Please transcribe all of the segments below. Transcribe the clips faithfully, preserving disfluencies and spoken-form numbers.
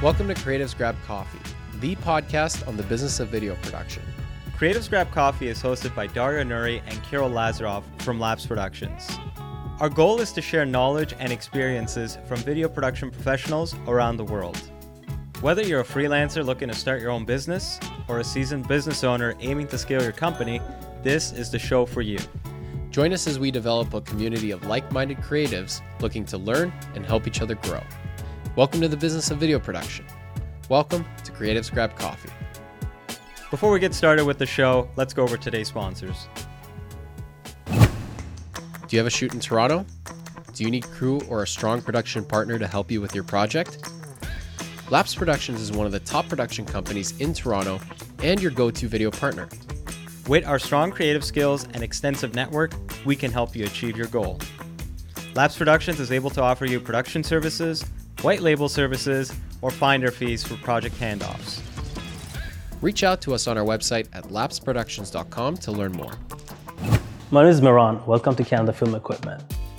Welcome to Creatives Grab Coffee, the podcast on the business of video production. Creatives Grab Coffee is hosted by Dario Nuri and Kirill Lazarov from Labs Productions. Our goal is to share knowledge and experiences from video production professionals around the world. Whether you're a freelancer looking to start your own business or a seasoned business owner aiming to scale your company, this is the show for you. Join us as we develop a community of like-minded creatives looking to learn and help each other grow. Welcome to the business of video production. Welcome to Creatives Grab Coffee. Before we get started with the show, let's go over today's sponsors. Do you have a shoot in Toronto? Do you need crew or a strong production partner to help you with your project? Labs Productions is one of the top production companies in Toronto and your go-to video partner. With our strong creative skills and extensive network, we can help you achieve your goal. Labs Productions is able to offer you production services, white label services, or finder fees for project handoffs. Reach out to us on our website at labs productions dot com to learn more. My name is Miran. Welcome to Canada Film Equipment.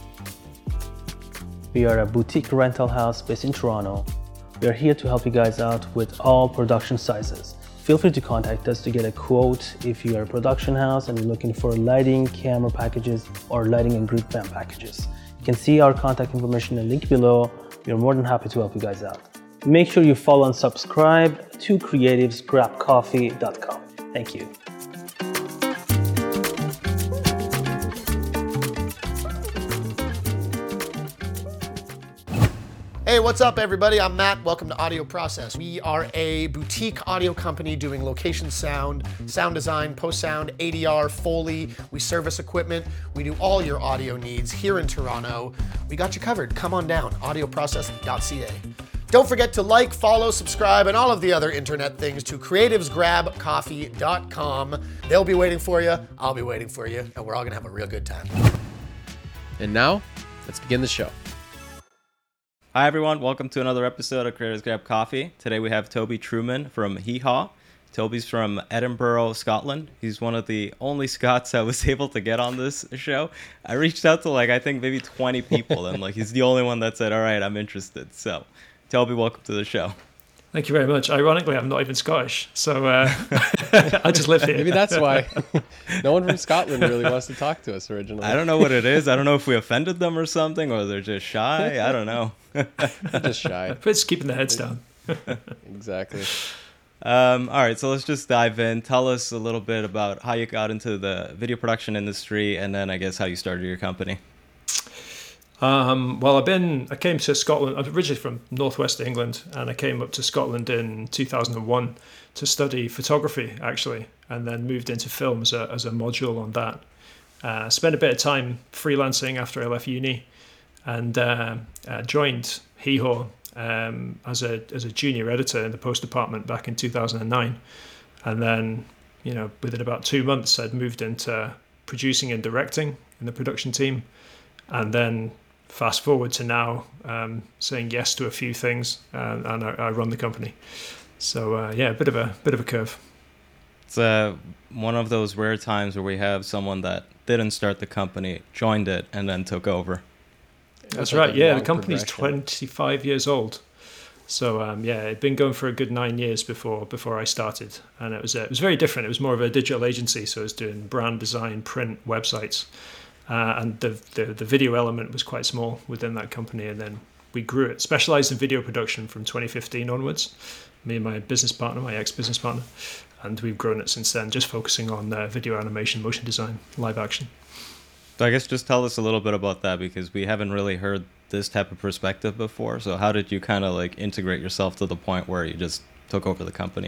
We are a boutique rental house based in Toronto. We are here to help you guys out with all production sizes. Feel free to contact us to get a quote if you are a production house and you're looking for lighting, camera packages, or lighting and group fan packages. You can see our contact information in the link below. We are more than happy to help you guys out. Make sure you follow and subscribe to creatives grab coffee dot com. Thank you. Hey, what's up, everybody? I'm Matt. Welcome to Audio Process. We are a boutique audio company doing location sound, sound design, post-sound, A D R, Foley. We service equipment. We do all your audio needs here in Toronto. We got you covered. Come on down, audio process dot c a. Don't forget to like, follow, subscribe, and all of the other internet things to creatives grab coffee dot com. They'll be waiting for you. I'll be waiting for you, and we're all going to have a real good time. And now, let's begin the show. Hi everyone, welcome to another episode of Creatives Grab Coffee. Today we have Toby Truman from Hee Haw. Toby's from Edinburgh, Scotland. He's one of the only Scots I was able to get on this show. I reached out to like, I think maybe twenty people and like he's the only one that said, all right, I'm interested. So Toby, welcome to the show. Thank you very much. Ironically, I'm not even Scottish, so uh, I just live here. Maybe that's why no one from Scotland really wants to talk to us originally. I don't know what it is. I don't know if we offended them or something, or they're just shy. I don't know. They're just shy. But it's keeping their heads down. Exactly. Um, all right, so let's just dive in. Tell us a little bit about how you got into the video production industry, and then I guess how you started your company. Um, well, I've been, I came to Scotland, I'm originally from northwest England, and I came up to Scotland in two thousand one to study photography, actually, and then moved into film as a, as a module on that. Uh, spent a bit of time freelancing after I left uni, and uh, uh, joined Hee Haw um, as a as a junior editor in the post department back in two thousand nine. And then, you know, within about two months, I'd moved into producing and directing in the production team, and then fast forward to now, um, saying yes to a few things, uh, and I, I run the company. So uh, yeah, a bit of a bit of a curve. It's uh, one of those rare times where we have someone that didn't start the company, joined it, and then took over. That's like right. a Yeah, long the company's progression. twenty-five years old. So um, yeah, it'd been going for a good nine years before before I started, and it was uh, it was very different. It was more of a digital agency, so I was doing brand design, print, websites. Uh, and the, the the video element was quite small within that company, and then we grew it, specialized in video production from twenty fifteen onwards, me and my business partner, my ex-business partner, and we've grown it since then, just focusing on uh, video animation, motion design, live action. So I guess just tell us a little bit about that, because we haven't really heard this type of perspective before. So how did you kind of like integrate yourself to the point where you just took over the company?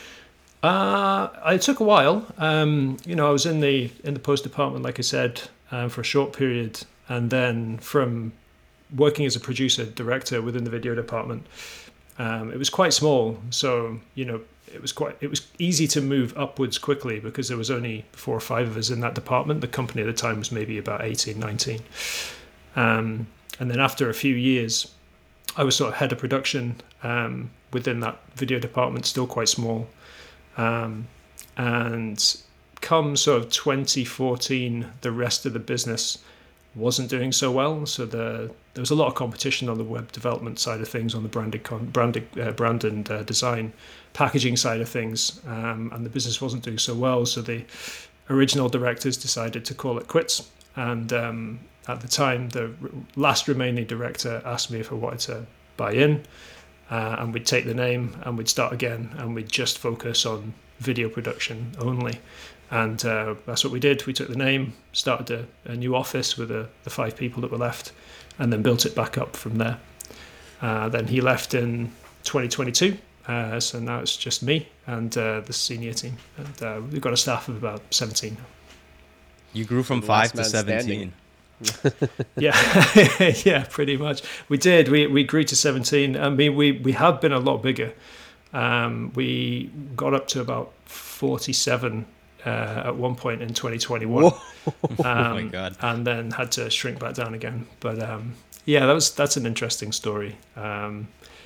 Uh, it took a while. Um, you know, I was in the in the post department, like I said, um, for a short period, and then from working as a producer director within the video department, um, it was quite small. So you know, it was quite it was easy to move upwards quickly because there was only four or five of us in that department. The company at the time was maybe about eighteen, nineteen. Um, and then after a few years, I was sort of head of production um, within that video department, still quite small. Um, and come sort of twenty fourteen, the rest of the business wasn't doing so well. So the there was a lot of competition on the web development side of things, on the branded con, branded uh, brand and uh, design, packaging side of things, um, and the business wasn't doing so well. So the original directors decided to call it quits. And um, at the time, the last remaining director asked me if I wanted to buy in, uh, and we'd take the name and we'd start again, and we'd just focus on video production only. And uh, that's what we did. We took the name, started a, a new office with a, the five people that were left, and then built it back up from there. Uh, then he left in twenty twenty-two, uh, so now it's just me and uh, the senior team. And uh, we've got a staff of about seventeen now. You grew from The five last to man standing. seventeen. Yeah, yeah, pretty much. We did. We we grew to seventeen. I mean, we we have been a lot bigger. Um, we got up to about forty-seven uh, at one point in twenty twenty-one. Whoa. Um, Oh my God. And then had to shrink back down again. But um, yeah, that was that's an interesting story. Um,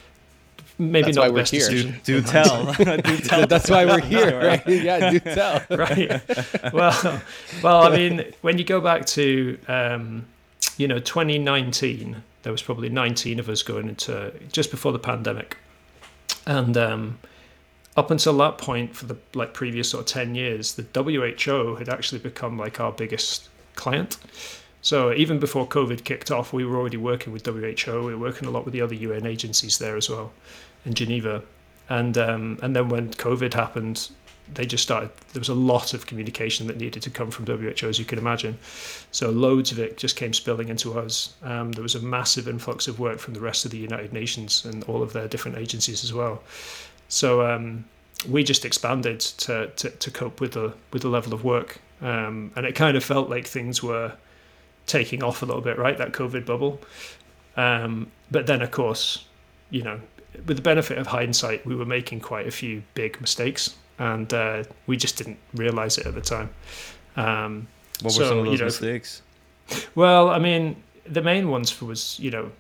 maybe That's not why the we're best here. decision. Do tell. Do tell. That's why we're here, right? Yeah, do tell. Right. Well, well, I mean, when you go back to, um, you know, twenty nineteen, there was probably nineteen of us going into just before the pandemic, and um, up until that point, for the like previous sort of ten years, the W H O had actually become like our biggest client. So even before COVID kicked off, we were already working with W H O. We were working a lot with the other U N agencies there as well, in Geneva. And um, and then when COVID happened, they just started, there was a lot of communication that needed to come from W H O, as you can imagine. So loads of it just came spilling into us. Um, there was a massive influx of work from the rest of the United Nations and all of their different agencies as well. So um, we just expanded to, to, to cope with the, with the level of work. Um, and it kind of felt like things were taking off a little bit, right? That COVID bubble. Um, but then, of course, you know, with the benefit of hindsight, we were making quite a few big mistakes, and uh, we just didn't realize it at the time. Um, What were so, some of those you know, mistakes? Well, I mean, the main ones was, you know,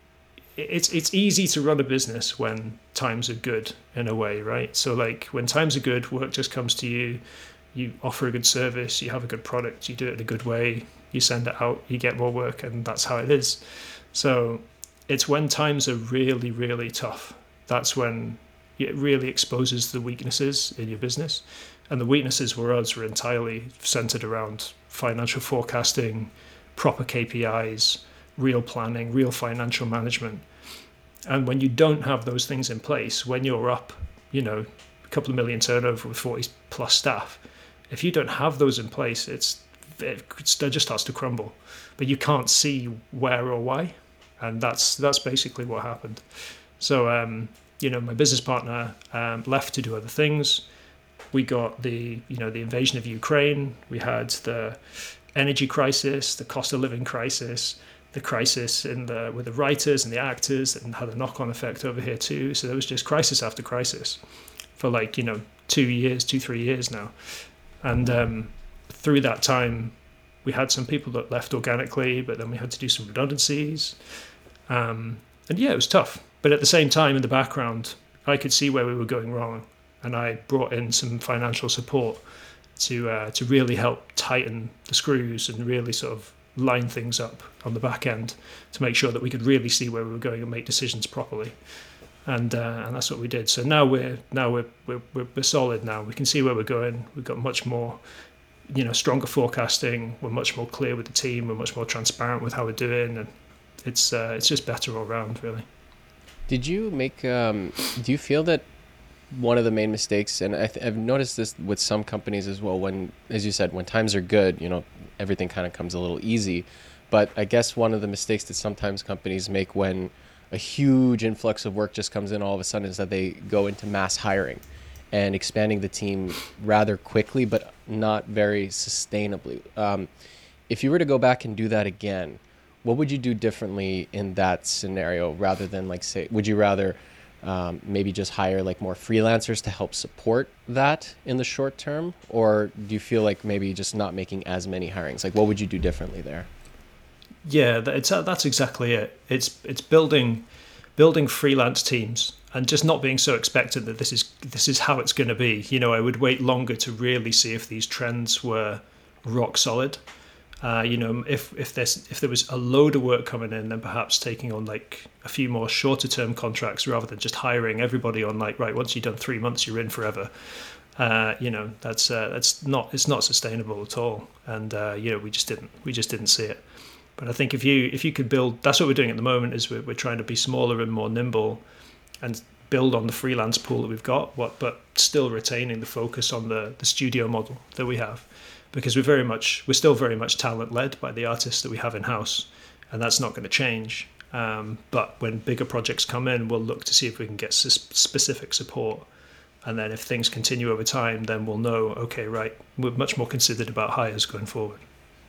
it's it's easy to run a business when times are good in a way, right? So like when times are good, work just comes to you, you offer a good service, you have a good product, you do it in a good way, you send it out, you get more work, and that's how it is. So it's when times are really, really tough, that's when it really exposes the weaknesses in your business. And the weaknesses for us were entirely centered around financial forecasting, proper K P Is, real planning, real financial management. And when you don't have those things in place, when you're up, you know, a couple of million turnover with forty plus staff, if you don't have those in place, it's it just starts to crumble. But you can't see where or why, and that's that's basically what happened. So, um, you know, my business partner um, left to do other things. We got the, you know, the invasion of Ukraine. We had the energy crisis, the cost of living crisis, the crisis in the with the writers and the actors, and had a knock-on effect over here too. So there was just crisis after crisis for like, you know, two years, two, three years now. And um, through that time, we had some people that left organically, but then we had to do some redundancies. Um, and yeah, it was tough. But at the same time, in the background, I could see where we were going wrong. And I brought in some financial support to uh, to really help tighten the screws and really sort of line things up on the back end to make sure that we could really see where we were going and make decisions properly. And uh, and that's what we did. So now we're now we're, we're we're we're solid now. We can see where we're going. We've got much more, you know, stronger forecasting. We're much more clear with the team. We're much more transparent with how we're doing, and it's uh, it's just better all around, really. Did you make? Um, do you feel that one of the main mistakes, and I th- I've noticed this with some companies as well, when, as you said, when times are good, you know, everything kind of comes a little easy. But I guess one of the mistakes that sometimes companies make when a huge influx of work just comes in all of a sudden is that they go into mass hiring and expanding the team rather quickly, but not very sustainably. Um, if you were to go back and do that again, what would you do differently in that scenario, rather than like say, would you rather um, maybe just hire like more freelancers to help support that in the short term? Or do you feel like maybe just not making as many hirings? Like what would you do differently there? Yeah, it's, that's exactly it. It's it's building building freelance teams and just not being so expectant that this is this is how it's going to be. You know, I would wait longer to really see if these trends were rock solid. Uh, you know, if if there's if there was a load of work coming in, then perhaps taking on like a few more shorter term contracts rather than just hiring everybody on like, right, once you've done three months, you're in forever. Uh, you know, that's uh, that's not it's not sustainable at all. And uh, you know, we just didn't we just didn't see it. But I think if you if you could build, that's what we're doing at the moment, is we're, we're trying to be smaller and more nimble, and build on the freelance pool that we've got, what but still retaining the focus on the the studio model that we have. Because we're very much, we're still very much talent led by the artists that we have in house, and that's not going to change. Um, but when bigger projects come in, we'll look to see if we can get specific support, and then if things continue over time, then we'll know, okay, right, we're much more considered about hires going forward.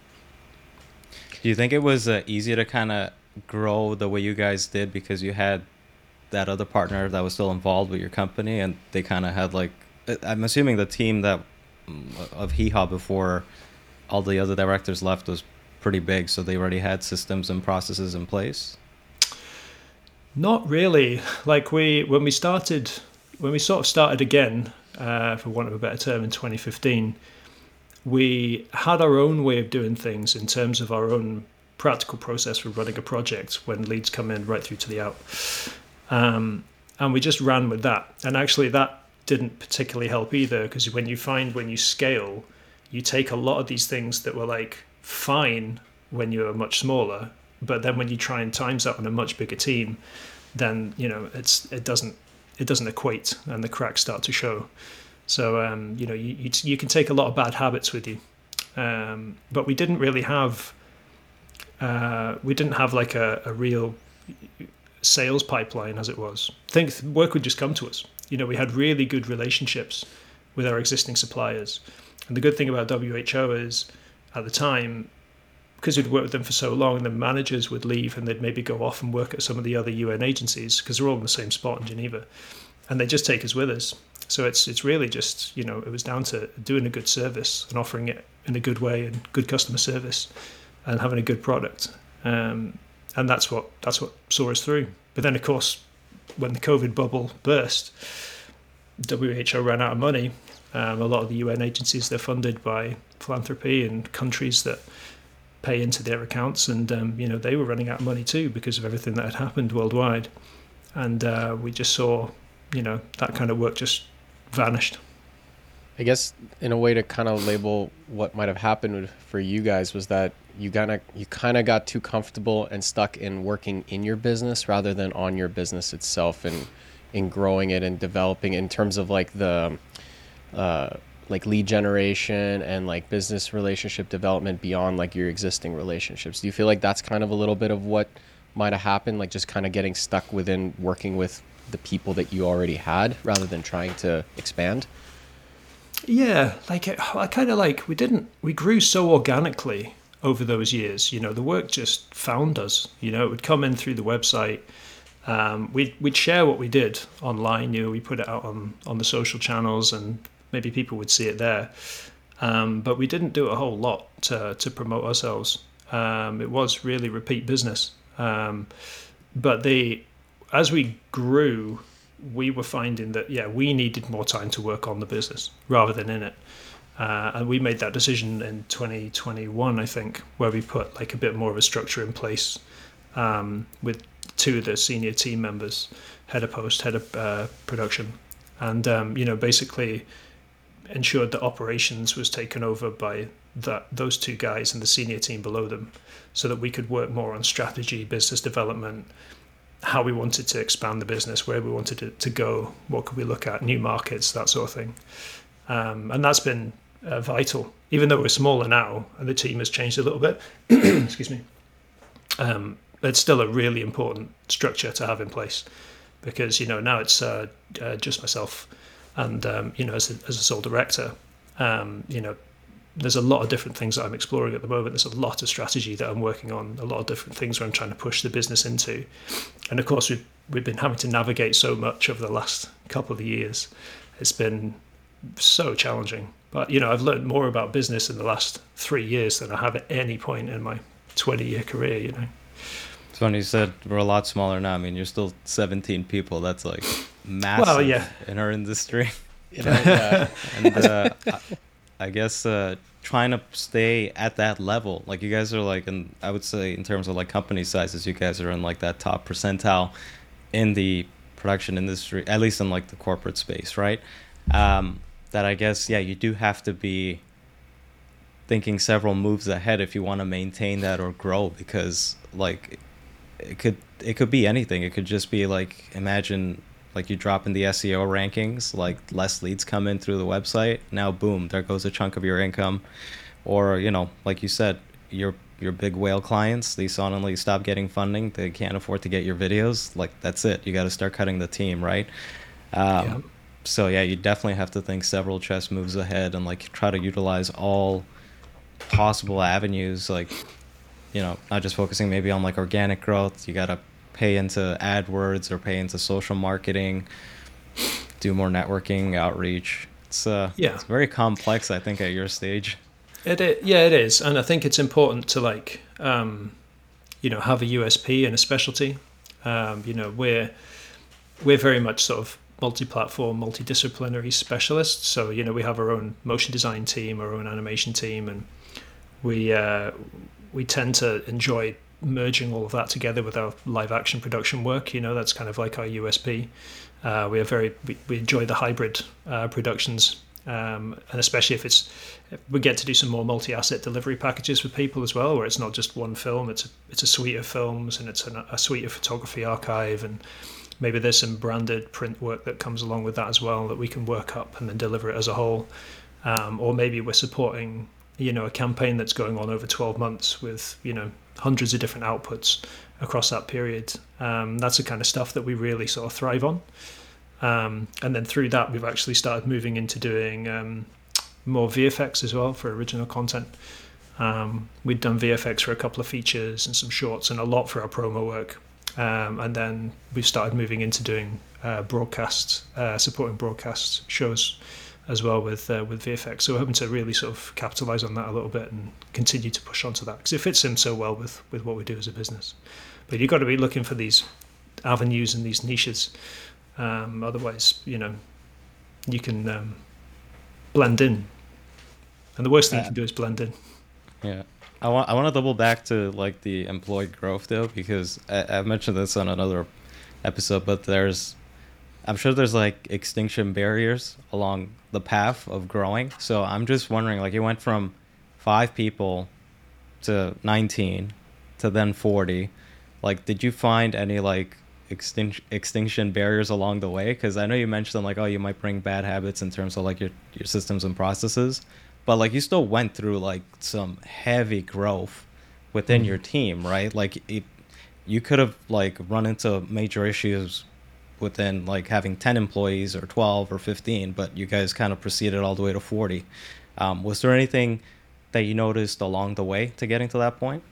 Do you think it was uh, easier to kind of grow the way you guys did because you had that other partner that was still involved with your company, and they kind of had like, I'm assuming the team that of Hee Haw before all the other directors left was pretty big, so they already had systems and processes in place? Not really. Like we when we started when we sort of started again, uh, for want of a better term, in twenty fifteen, we had our own way of doing things in terms of our own practical process for running a project when leads come in right through to the out. Um, and we just ran with that. And actually that didn't particularly help either, because when you find when you scale, you take a lot of these things that were like fine when you were much smaller, but then when you try and times that on a much bigger team, then you know it's it doesn't it doesn't equate, and the cracks start to show. So um, you know you, you you can take a lot of bad habits with you, um, but we didn't really have uh, we didn't have like a, a real sales pipeline, as it was. I think work would just come to us. You know, we had really good relationships with our existing suppliers. And the good thing about W H O is, at the time, because we'd worked with them for so long, the managers would leave and they'd maybe go off and work at some of the other U N agencies, because they're all in the same spot in Geneva. And they just take us with us. So it's it's really just, you know, it was down to doing a good service and offering it in a good way and good customer service and having a good product. Um, and that's what that's what saw us through. But then, of course, when the COVID bubble burst, W H O ran out of money. Um, a lot of the U N agencies, they're funded by philanthropy and countries that pay into their accounts, and um, you know they were running out of money too because of everything that had happened worldwide. And uh, we just saw, you know, that kind of work just vanished. I guess in a way to kind of label what might have happened for you guys was that you kind of you kind of got too comfortable and stuck in working in your business rather than on your business itself, and in growing it and developing in terms of like the uh, like lead generation and like business relationship development beyond like your existing relationships. Do you feel like that's kind of a little bit of what might have happened, like just kind of getting stuck within working with the people that you already had rather than trying to expand? Yeah, like I kind of like we didn't we grew so organically over those years. You know, the work just found us. You know, it would come in through the website. Um, we'd we'd share what we did online. You know, we put it out on on the social channels, and maybe people would see it there. Um, but we didn't do a whole lot to to promote ourselves. Um, it was really repeat business. Um, but they, as we grew, we were finding that, yeah, we needed more time to work on the business rather than in it. Uh, and we made that decision in twenty twenty-one, I think, where we put like a bit more of a structure in place um, with two of the senior team members, head of post, head of uh, production. And, um, you know, basically ensured that operations was taken over by that those two guys and the senior team below them, so that we could work more on strategy, business development, how we wanted to expand the business, where we wanted it to go, what could we look at, new markets, that sort of thing. Um, and that's been uh, vital, even though we're smaller now and the team has changed a little bit. Excuse me. Um, it's still a really important structure to have in place, because, you know, now it's uh, uh, just myself and, um, you know, as a, as a sole director, um, you know, there's a lot of different things that I'm exploring at the moment. There's a lot of strategy that I'm working on, a lot of different things where I'm trying to push the business into. And of course, we've, we've been having to navigate so much over the last couple of years. It's been so challenging. But, you know, I've learned more about business in the last three years than I have at any point in my twenty-year career, you know. It's funny you said we're a lot smaller now. I mean, you're still seventeen people. That's like massive well, yeah. in our industry. You know, yeah. and uh, I guess uh, trying to stay at that level. Like you guys are like, and I would say in terms of like company sizes, you guys are in like that top percentile in the production industry, at least in like the corporate space, right? Um, that I guess, yeah, you do have to be thinking several moves ahead if you want to maintain that or grow, because like it could it could be anything. It could just be like, imagine like you drop in the S E O rankings, like less leads come in through the website, now boom, there goes a chunk of your income. Or, you know, like you said, your your big whale clients, they suddenly stop getting funding, they can't afford to get your videos, like that's it, you got to start cutting the team, right? um yeah. So yeah, you definitely have to think several chess moves ahead and like try to utilize all possible avenues, like, you know, not just focusing maybe on like organic growth. You got to pay into AdWords or pay into social marketing, do more networking, outreach. It's uh yeah, it's very complex, I think, at your stage. It, it yeah, it is, and I think it's important to like um, you know, have a U S P and a specialty. Um, you know, we're we're very much sort of multi-platform, multidisciplinary specialists. So you know, we have our own motion design team, our own animation team, and we uh, we tend to enjoy merging all of that together with our live action production work. You know, that's kind of like our U S P. Uh, we are very we, we enjoy the hybrid uh, productions, um, and especially if it's we get to do some more multi-asset delivery packages with people as well, where it's not just one film, it's a, it's a suite of films, and it's an, a suite of photography archive, and maybe there's some branded print work that comes along with that as well that we can work up and then deliver it as a whole. Um, or maybe we're supporting, you know, a campaign that's going on over twelve months with, you know, hundreds of different outputs across that period. Um, that's the kind of stuff that we really sort of thrive on. Um, and then through that, we've actually started moving into doing um, more V F X as well for original content. Um, we'd done V F X for a couple of features and some shorts and a lot for our promo work. Um, and then we've started moving into doing uh, broadcasts, uh, supporting broadcast shows as well with uh, with V F X. So we're hoping to really sort of capitalize on that a little bit and continue to push onto that because it fits in so well with, with what we do as a business. But you've got to be looking for these avenues and these niches. Um, otherwise, you know, you can um, blend in. And the worst thing yeah. you can do is blend in. Yeah. I want I want to double back to like the employee growth though, because I, I've mentioned this on another episode, but there's I'm sure there's like extinction barriers along the path of growing. So I'm just wondering, like, you went from five people to nineteen to then forty. Like, did you find any like extinction extinction barriers along the way? Because I know you mentioned like, oh, you might bring bad habits in terms of like your your systems and processes, but like you still went through like some heavy growth within mm-hmm. your team, right? Like it, you could have like run into major issues within like having ten employees or twelve or fifteen, but you guys kind of proceeded all the way to forty. Um, was there anything that you noticed along the way to getting to that point?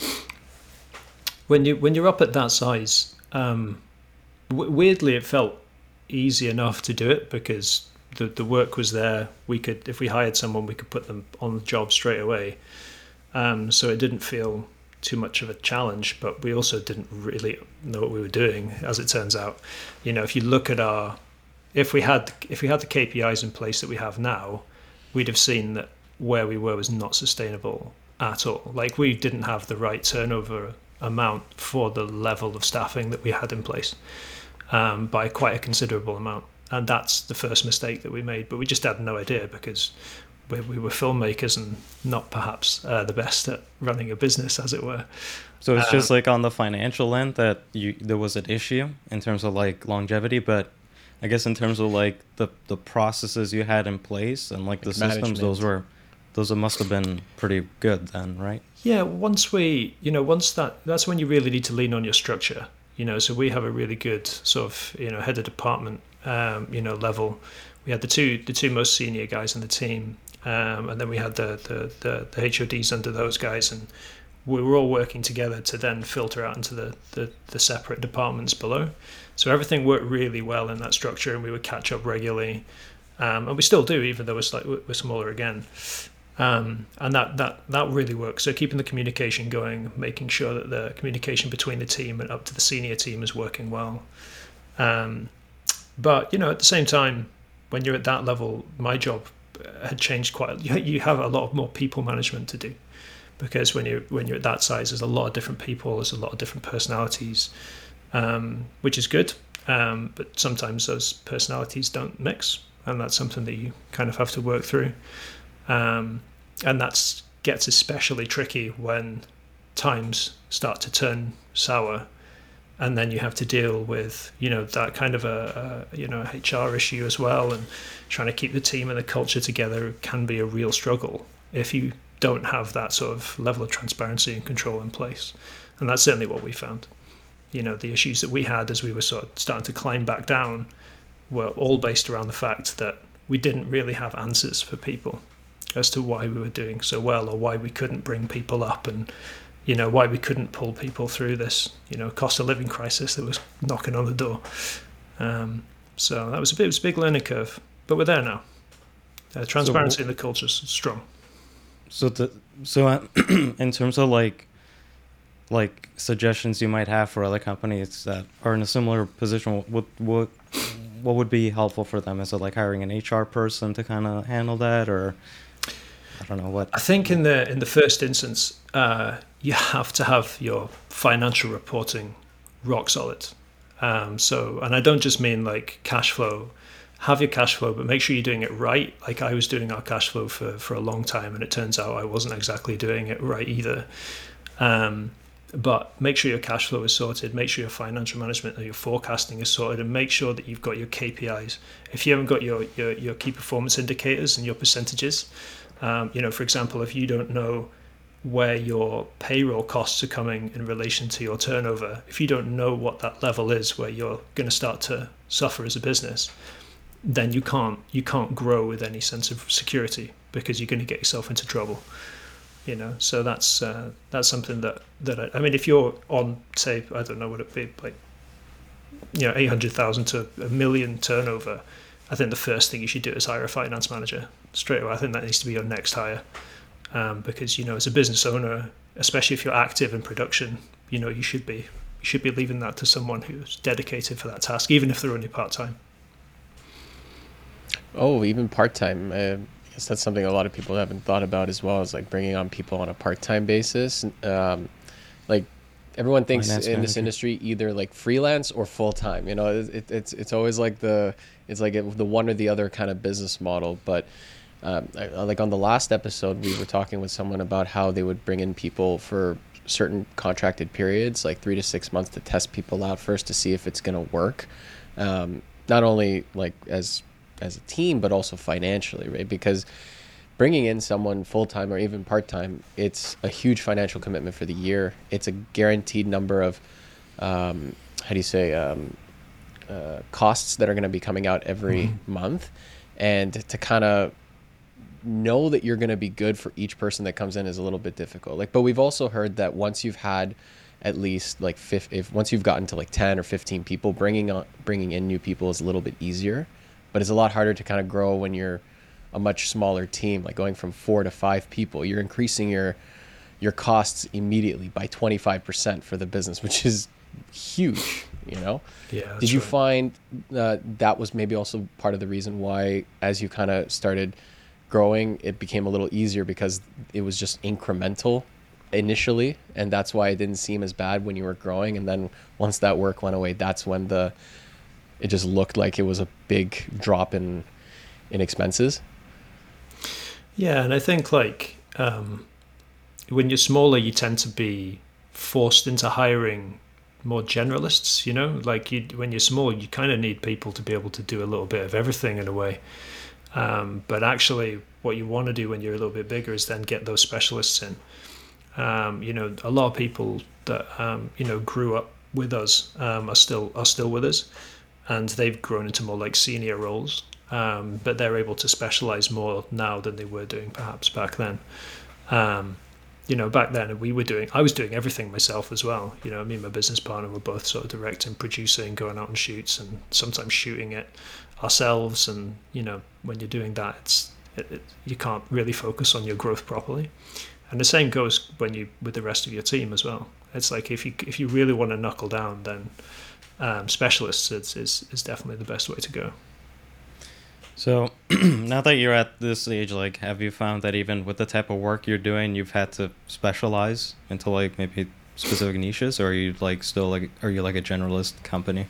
When you when you're up at that size, um, w- weirdly it felt easy enough to do it because the the work was there. We could, if we hired someone, we could put them on the job straight away. Um, so it didn't feel too much of a challenge, but we also didn't really know what we were doing, as it turns out. You know, if you look at our, if we had if we had the K P Is in place that we have now, we'd have seen that where we were was not sustainable at all. Like, we didn't have the right turnover amount for the level of staffing that we had in place, um, by quite a considerable amount. And that's the first mistake that we made, but we just had no idea because we, we were filmmakers and not perhaps uh, the best at running a business, as it were. So it's um, just like on the financial end that you there was an issue in terms of like longevity, but I guess in terms of like the, the processes you had in place and like the systems, management. those were those must have been pretty good then, right? Yeah, once we, you know, once that, that's when you really need to lean on your structure, you know, so we have a really good sort of, you know, head of department, um, you know, level. We had the two, the two most senior guys in the team, um, and then we had the, the, the, the H O Ds under those guys, and we were all working together to then filter out into the, the, the separate departments below. So everything worked really well in that structure, and we would catch up regularly, um, and we still do, even though we're, slightly, we're smaller again. Um, and that, that, that really works. So keeping the communication going, making sure that the communication between the team and up to the senior team is working well. Um, but, you know, at the same time, when you're at that level, my job had changed quite. You, you have a lot of more people management to do, because when you when you're at that size, there's a lot of different people, there's a lot of different personalities, um, which is good. Um, but sometimes those personalities don't mix, and that's something that you kind of have to work through. Um, and that gets especially tricky when times start to turn sour, and then you have to deal with, you know, that kind of a, a you know H R issue as well, and trying to keep the team and the culture together can be a real struggle if you don't have that sort of level of transparency and control in place. And that's certainly what we found. You know, the issues that we had as we were sort of starting to climb back down were all based around the fact that we didn't really have answers for people as to why we were doing so well, or why we couldn't bring people up, and, you know, why we couldn't pull people through this, you know, cost of living crisis that was knocking on the door. Um, so that was a bit, it was a big learning curve, but we're there now. Uh, transparency so, in the culture is strong. So, the, so uh, in terms of like, like suggestions you might have for other companies that are in a similar position, what what what would be helpful for them? Is it like hiring an H R person to kind of handle that, or I don't know what? I think in the in the first instance, uh, you have to have your financial reporting rock solid. Um, so, and I don't just mean like cash flow. Have your cash flow, but make sure you're doing it right. Like I was doing our cash flow for for a long time, and it turns out I wasn't exactly doing it right either. Um, But make sure your cash flow is sorted, make sure your financial management or your forecasting is sorted, and make sure that you've got your K P Is. If you haven't got your, your, your key performance indicators and your percentages, um, you know, for example, if you don't know where your payroll costs are coming in relation to your turnover, if you don't know what that level is where you're going to start to suffer as a business, then you can't you can't grow with any sense of security, because you're going to get yourself into trouble. You know, so that's uh, that's something that that I, I mean, if you're on, say, I don't know what it'd be, like, you know, eight hundred thousand to a million turnover, I think the first thing you should do is hire a finance manager straight away. I think that needs to be your next hire, um, because, you know, as a business owner, especially if you're active in production, you know, you should be you should be leaving that to someone who's dedicated for that task, even if they're only part time. Oh, even part time. Uh... That's something a lot of people haven't thought about as well, is like bringing on people on a part-time basis. Um, like everyone thinks Finance in manager. This industry either like freelance or full-time. You know, it, it, it's it's always like the it's like it, the one or the other kind of business model. But um, I, like on the last episode, we were talking with someone about how they would bring in people for certain contracted periods, like three to six months, to test people out first to see if it's going to work. Um, not only like as as a team, but also financially, right? Because bringing in someone full-time or even part-time, it's a huge financial commitment for the year. It's a guaranteed number of, um, how do you say, um, uh, costs that are going to be coming out every mm-hmm. month. And to kind of know that you're going to be good for each person that comes in is a little bit difficult. Like, but we've also heard that once you've had at least like fif- if once you've gotten to like ten or fifteen people, bringing on, bringing in new people is a little bit easier. But it's a lot harder to kind of grow when you're a much smaller team, like going from four to five people. You're increasing your your costs immediately by twenty-five percent for the business, which is huge, you know? Yeah. Did you right. find uh, that was maybe also part of the reason why, as you kind of started growing, it became a little easier because it was just incremental initially, and that's why it didn't seem as bad when you were growing, and then once that work went away, that's when the it just looked like it was a big drop in in expenses? Yeah, and I think like um, when you're smaller, you tend to be forced into hiring more generalists, you know? Like you, when you're small, you kind of need people to be able to do a little bit of everything in a way. Um, but actually what you want to do when you're a little bit bigger is then get those specialists in. Um, you know, a lot of people that, um, you know, grew up with us um, are still are still with us. And they've grown into more like senior roles, um, but they're able to specialize more now than they were doing perhaps back then. Um, you know, back then we were doing, I was doing everything myself as well. You know, me and my business partner were both sort of directing, producing, going out on shoots, and sometimes shooting it ourselves. And, you know, when you're doing that, it's it, it, you can't really focus on your growth properly. And the same goes when you with the rest of your team as well. It's like if you if you really want to knuckle down, then Um, specialists is, is is definitely the best way to go. So now that you're at this age, like, have you found that even with the type of work you're doing, you've had to specialize into like maybe specific niches, or are you like still like, are you like a generalist company?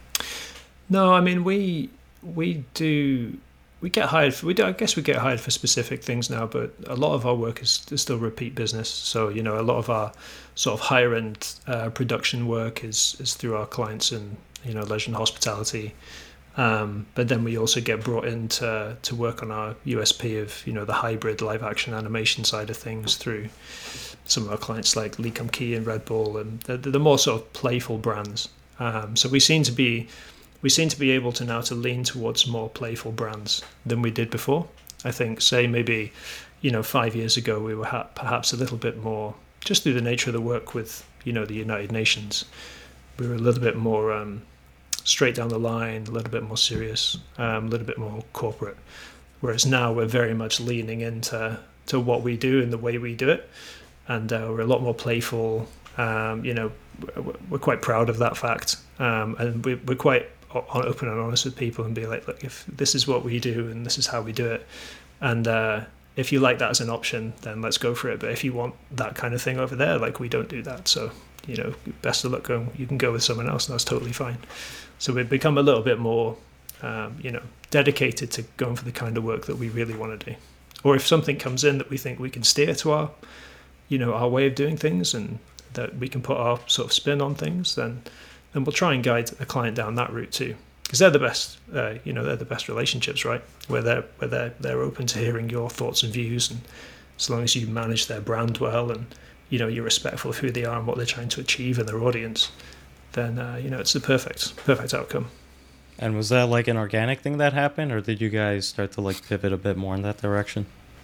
No, I mean we we do we get hired for we do I guess we get hired for specific things now, but a lot of our work is, is still repeat business. So you know, a lot of our sort of higher end uh, production work is is through our clients in, you know, leisure and hospitality. Um, but then we also get brought in to, to work on our U S P of, you know, the hybrid live action animation side of things through some of our clients like Lee Kum Kee and Red Bull, and the, the more sort of playful brands. Um, so we seem to be we seem to be able to now to lean towards more playful brands than we did before. I think, say maybe, you know, five years ago we were ha- perhaps a little bit more, just through the nature of the work with, you know, the United Nations, we were a little bit more um, straight down the line, a little bit more serious, um, a little bit more corporate. Whereas now we're very much leaning into to what we do and the way we do it, and uh, we're a lot more playful. Um, you know, we're quite proud of that fact, um, and we, we're quite open and honest with people and be like, look, if this is what we do and this is how we do it, and uh, if you like that as an option, then let's go for it. But if you want that kind of thing over there, like, we don't do that. So, you know, best of luck going. You can go with someone else, and that's totally fine. So we've become a little bit more, um, you know, dedicated to going for the kind of work that we really want to do. Or if something comes in that we think we can steer to our, you know, our way of doing things, and that we can put our sort of spin on things, then then we'll try and guide a client down that route too, because they're the best, uh, you know, they're the best relationships, right? Where they're where they're they're open to hearing your thoughts and views, and as long as you manage their brand well, and you know, you're respectful of who they are and what they're trying to achieve and their audience, then uh, you know, it's the perfect perfect outcome. And was that like an organic thing that happened, or did you guys start to like pivot a bit more in that direction?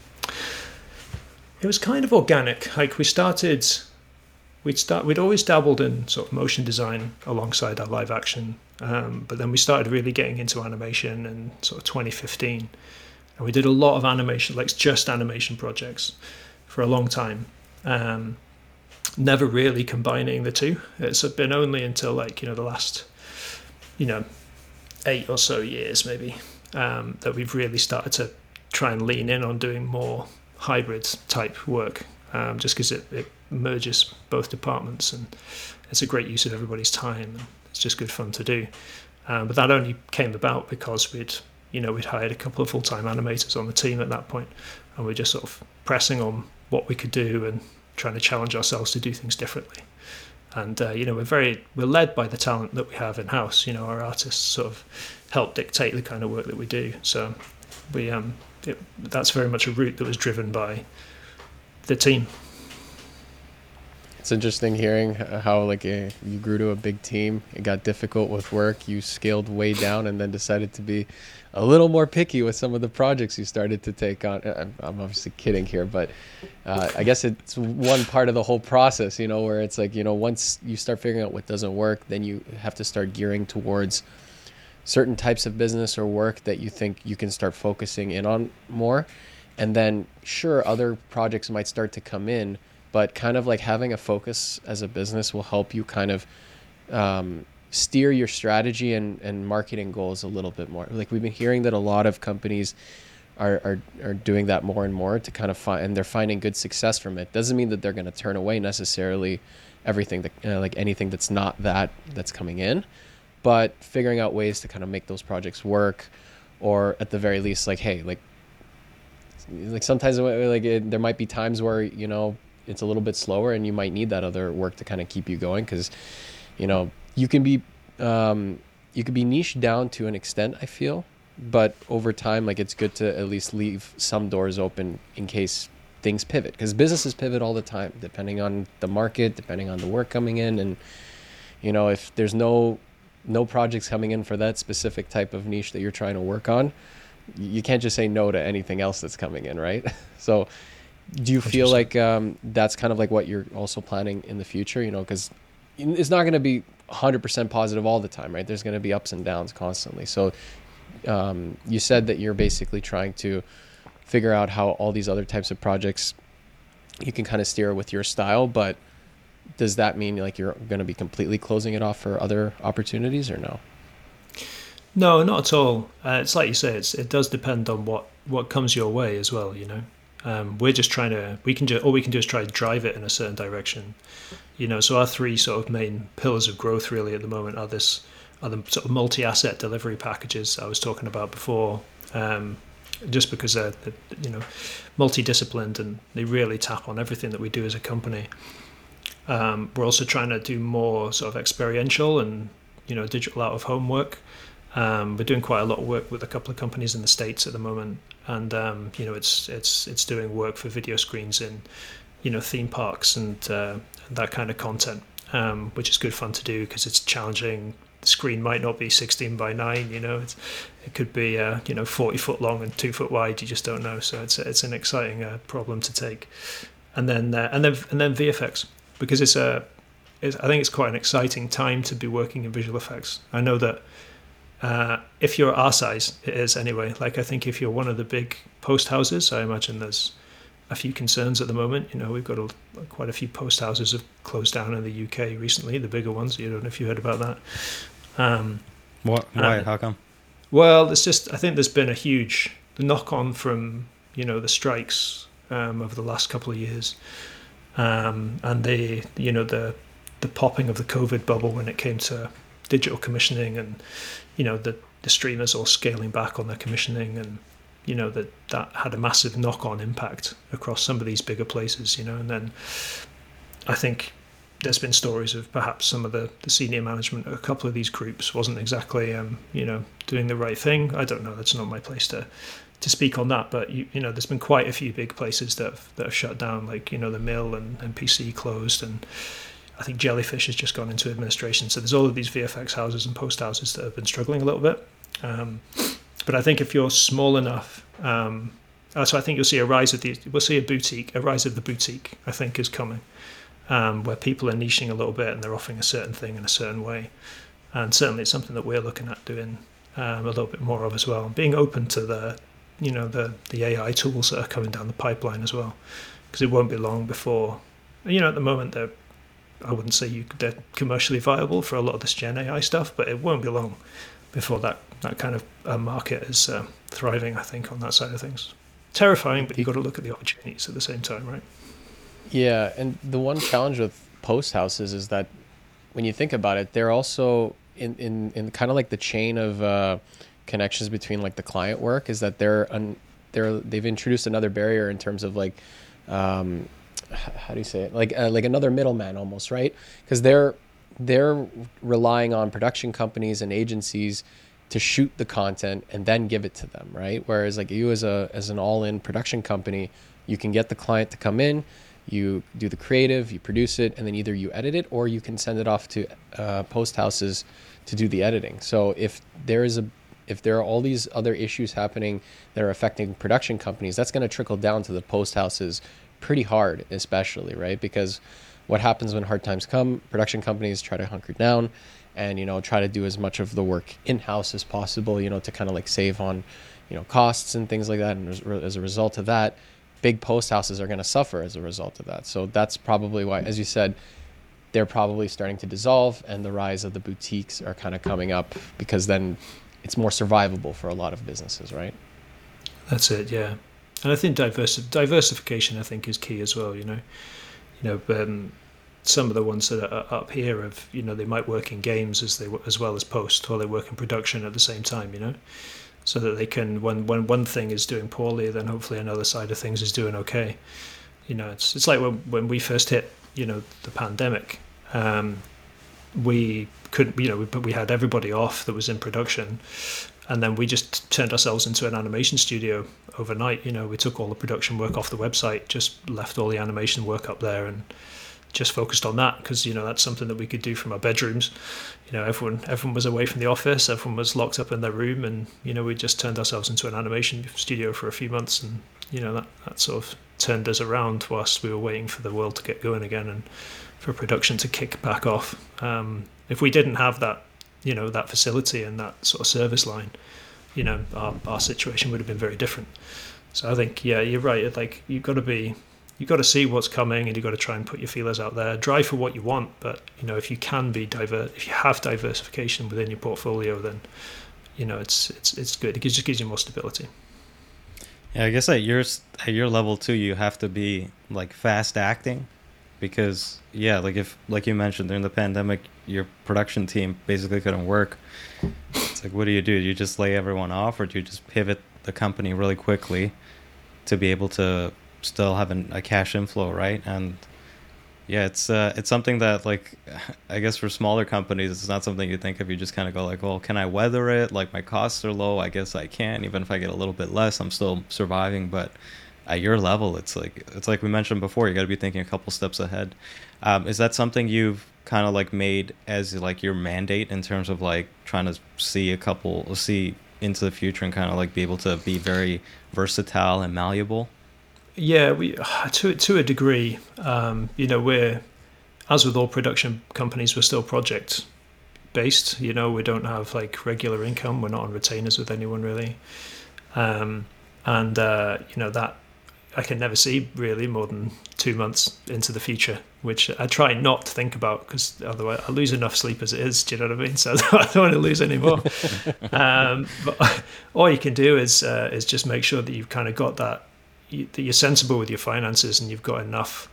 It was kind of organic. Like we started, we'd start, we'd always dabbled in sort of motion design alongside our live action, um, but then we started really getting into animation in sort of twenty fifteen, and we did a lot of animation, like just animation projects, for a long time. Um, never really combining the two. It's been only until like, you know, the last, you know, eight or so years maybe, um, that we've really started to try and lean in on doing more hybrid type work, um, just because it, it merges both departments, and it's a great use of everybody's time, and it's just good fun to do. Um, but that only came about because we'd, you know, we'd hired a couple of full-time animators on the team at that point, and we're just sort of pressing on what we could do and trying to challenge ourselves to do things differently. And uh, you know, we're very we're led by the talent that we have in house. You know, our artists sort of help dictate the kind of work that we do. So we um it, that's very much a route that was driven by the team. It's interesting hearing how like a, you grew to a big team. It got difficult with work. You scaled way down, and then decided to be a little more picky with some of the projects you started to take on. I'm obviously kidding here, but uh, I guess it's one part of the whole process, you know, where it's like, you know, once you start figuring out what doesn't work, then you have to start gearing towards certain types of business or work that you think you can start focusing in on more. And then sure, other projects might start to come in, but kind of like having a focus as a business will help you kind of um, steer your strategy and, and marketing goals a little bit more. Like we've been hearing that a lot of companies are, are, are doing that more and more to kind of find, and they're finding good success from it. Doesn't mean that they're going to turn away necessarily everything that, uh, like anything that's not that that's coming in, but figuring out ways to kind of make those projects work, or at the very least, like, hey, like, like sometimes like it, there might be times where, you know, it's a little bit slower and you might need that other work to kind of keep you going. Cause you know, you can be, um, you can be niched down to an extent, I feel, but over time, like it's good to at least leave some doors open in case things pivot, because businesses pivot all the time, depending on the market, depending on the work coming in. And, you know, if there's no, no projects coming in for that specific type of niche that you're trying to work on, you can't just say no to anything else that's coming in. Right. So do you feel like um, that's kind of like what you're also planning in the future, you know, because it's not going to be one hundred percent positive all the time, right? There's going to be ups and downs constantly. So um, you said that you're basically trying to figure out how all these other types of projects you can kind of steer with your style, but does that mean like you're going to be completely closing it off for other opportunities or no? No, not at all. Uh, it's like you say, it's, it does depend on what, what comes your way as well, you know. Um, we're just trying to, we can just, all we can do is try to drive it in a certain direction. You know, so our three sort of main pillars of growth really at the moment are this, are the sort of multi-asset delivery packages I was talking about before, um, just because they're, they're, you know, multidisciplined and they really tap on everything that we do as a company. Um, we're also trying to do more sort of experiential and, you know, digital out of home work. Um, we're doing quite a lot of work with a couple of companies in the States at the moment, and um, you know, it's it's it's doing work for video screens in, you know, theme parks and, uh, and that kind of content, um, which is good fun to do because it's challenging. The screen might not be sixteen by nine, you know, it's, it could be uh, you know forty foot long and two foot wide. You just don't know. So it's it's an exciting uh, problem to take, and then uh, and then and then V F X, because it's a, it's, I think it's quite an exciting time to be working in visual effects. I know that. Uh, if you're our size, it is anyway. Like, I think if you're one of the big post houses, I imagine there's a few concerns at the moment. You know, we've got a, quite a few post houses have closed down in the U K recently, the bigger ones. You don't know if you heard about that. Um, what? Why? How come? Well, there's just, I think there's been a huge knock on from, you know, the strikes um, over the last couple of years. Um, and the, you know, the, the popping of the COVID bubble when it came to digital commissioning, and you know the, the streamers all scaling back on their commissioning, and you know that that had a massive knock-on impact across some of these bigger places, you know. And then I think there's been stories of perhaps some of the, the senior management of a couple of these groups wasn't exactly um, you know doing the right thing. I don't know, that's not my place to to speak on that, but you, you know there's been quite a few big places that have, that have shut down, like you know the Mill and, and P C closed, and I think Jellyfish has just gone into administration. So there's all of these V F X houses and post houses that have been struggling a little bit. Um, but I think if you're small enough, um, uh, so I think you'll see a rise of the, we'll see a boutique, a rise of the boutique, I think is coming, um, where people are niching a little bit and they're offering a certain thing in a certain way. And certainly it's something that we're looking at doing um, a little bit more of as well. Being open to the, you know, the, the A I tools that are coming down the pipeline as well, because it won't be long before, you know, at the moment they're, I wouldn't say you, they're commercially viable for a lot of this Gen A I stuff, but it won't be long before that, that kind of uh, market is uh, thriving, I think, on that side of things. Terrifying, but you've got to look at the opportunities at the same time, right? Yeah, and the one challenge with post houses is that when you think about it, they're also in, in, in kind of like the chain of uh, connections between like the client work is that they're, un, they're they've introduced another barrier in terms of like, um, how do you say it? Like uh, like another middleman almost, right? Because they're they're relying on production companies and agencies to shoot the content and then give it to them, right? Whereas like you as a as an all-in production company, you can get the client to come in, you do the creative, you produce it, and then either you edit it or you can send it off to uh, post houses to do the editing. So if there is a if there are all these other issues happening that are affecting production companies, that's going to trickle down to the post houses pretty hard, especially, right? Because what happens when hard times come, production companies try to hunker down and, you know, try to do as much of the work in-house as possible, you know, to kind of like save on, you know, costs and things like that. And as a result of that, big post houses are going to suffer as a result of that. So that's probably why, as you said, they're probably starting to dissolve, and the rise of the boutiques are kind of coming up, because then it's more survivable for a lot of businesses, right? That's it, yeah. And I think diversi- diversification, I think, is key as well. You know, you know, um, some of the ones that are up here have, you know, they might work in games as they as well as post, or they work in production at the same time. You know, so that they can, when when one thing is doing poorly, then hopefully another side of things is doing okay. You know, it's it's like when when we first hit, you know, the pandemic, um, we couldn't, you know, we, we had everybody off that was in production. And then we just turned ourselves into an animation studio overnight. You know, we took all the production work off the website, just left all the animation work up there, and just focused on that, because, you know, that's something that we could do from our bedrooms. You know, everyone everyone was away from the office, everyone was locked up in their room, and, you know, we just turned ourselves into an animation studio for a few months, and, you know, that, that sort of turned us around whilst we were waiting for the world to get going again and for production to kick back off. Um, if we didn't have that, you know, that facility and that sort of service line, you know, our, our situation would have been very different. So I think, yeah, you're right. Like, you've got to be, you've got to see what's coming, and you've got to try and put your feelers out there, drive for what you want. But, you know, if you can be diver, if you have diversification within your portfolio, then you know, it's it's it's good. It just gives you more stability. Yeah, I guess at your at your level too, you have to be like fast acting, because yeah, like if like you mentioned during the pandemic, your production team basically couldn't work. It's like, what do you do? Do you just lay everyone off, or do you just pivot the company really quickly to be able to still have an, a cash inflow, right? And yeah, it's uh, it's something that, like, I guess for smaller companies, it's not something you think of. You just kind of go like, well, can I weather it? Like, my costs are low. I guess I can. Even if I get a little bit less, I'm still surviving. But at your level, it's like it's like we mentioned before. You got to be thinking a couple steps ahead. Um, is that something you've kind of like made as like your mandate in terms of like trying to see a couple see into the future and kind of like be able to be very versatile and malleable? Yeah, we to to a degree, um, you know, we're, as with all production companies, we're still project based. You know, we don't have like regular income. We're not on retainers with anyone really, um, and uh, you know that I can never see really more than two months into the future, which I try not to think about, because otherwise I lose enough sleep as it is. Do you know what I mean? So I don't want to lose any more. um, but all you can do is uh, is just make sure that you've kind of got that. That you're sensible with your finances and you've got enough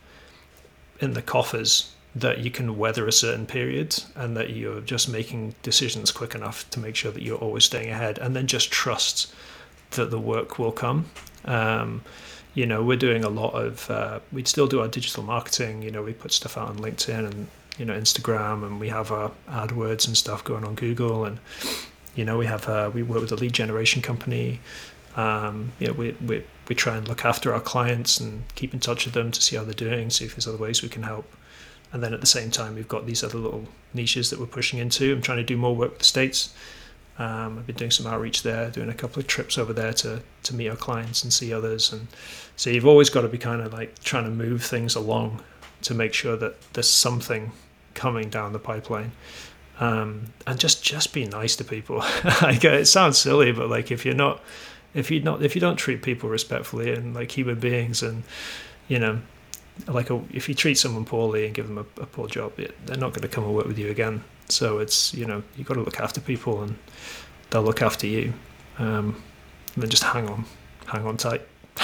in the coffers that you can weather a certain period, and that you're just making decisions quick enough to make sure that you're always staying ahead, and then just trust that the work will come. Um, you know, we're doing a lot of, uh, we still do our digital marketing. You know, we put stuff out on LinkedIn and, you know, Instagram, and we have our AdWords and stuff going on Google. And, you know, we have, uh, we work with a lead generation company. Um, you know, we, we, we try and look after our clients and keep in touch with them to see how they're doing, see if there's other ways we can help. And then at the same time, we've got these other little niches that we're pushing into. I'm trying to do more work with the States. Um, I've been doing some outreach there, doing a couple of trips over there to, to meet our clients and see others. And so you've always got to be kind of like trying to move things along to make sure that there's something coming down the pipeline. Um, and just, just be nice to people. Like, it sounds silly, but like if you're not, if you not, if you don't treat people respectfully and like human beings, and you know, like a, if you treat someone poorly and give them a, a poor job, it, they're not going to come and work with you again. So it's, you know, you've got to look after people and they'll look after you. Um, and then just hang on, hang on tight.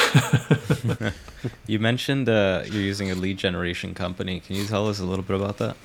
You mentioned uh, you're using a lead generation company. Can you tell us a little bit about that?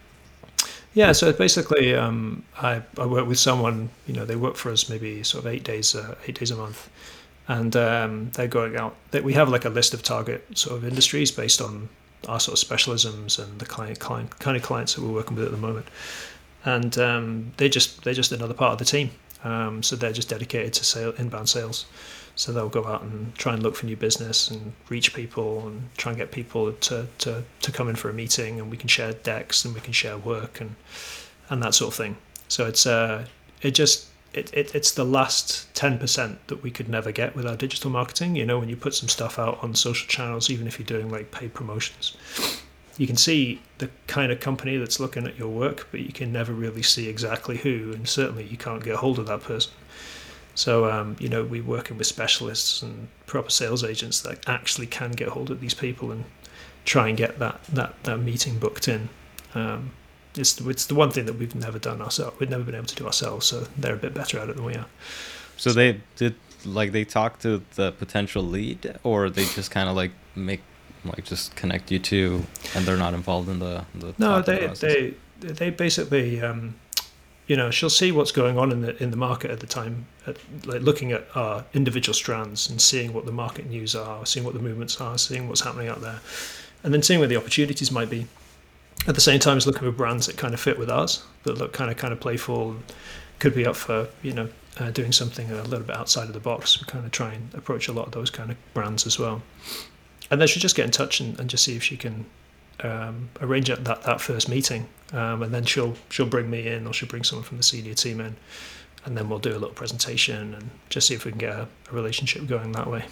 Yeah, so basically, um, I, I work with someone. You know, they work for us maybe sort of eight days, uh, eight days a month, and um, they're going out. That we have like a list of target sort of industries based on our sort of specialisms and the client, client kind of clients that we're working with at the moment. And um, they just they're just another part of the team. Um, so they're just dedicated to sale, inbound sales. So they'll go out and try and look for new business and reach people and try and get people to, to, to come in for a meeting, and we can share decks and we can share work and and that sort of thing. So it's uh it just it, it it's the last ten percent that we could never get with our digital marketing. You know, when you put some stuff out on social channels, even if you're doing like paid promotions, you can see the kind of company that's looking at your work, but you can never really see exactly who, and certainly you can't get hold of that person. So, um, you know, we're working with specialists and proper sales agents that actually can get hold of these people and try and get that that, that meeting booked in. Um, it's, it's the one thing that we've never done ourselves. We've never been able to do ourselves, so they're a bit better at it than we are. So they did, like, they talk to the potential lead, or they just kind of like make, like, just connect you to, and they're not involved in the, the no, they process? they they basically. Um, You know, she'll see what's going on in the in the market at the time, at, like looking at our individual strands and seeing what the market news are, seeing what the movements are, seeing what's happening out there, and then seeing where the opportunities might be. At the same time as looking for brands that kind of fit with us, that look kind of kind of playful, could be up for, you know, uh, doing something a little bit outside of the box. We kind of try and approach a lot of those kind of brands as well. And then she'll just get in touch and, and just see if she can um, arrange that that first meeting. Um, and then she'll she'll bring me in, or she'll bring someone from the senior team in, and then we'll do a little presentation and just see if we can get a, a relationship going that way.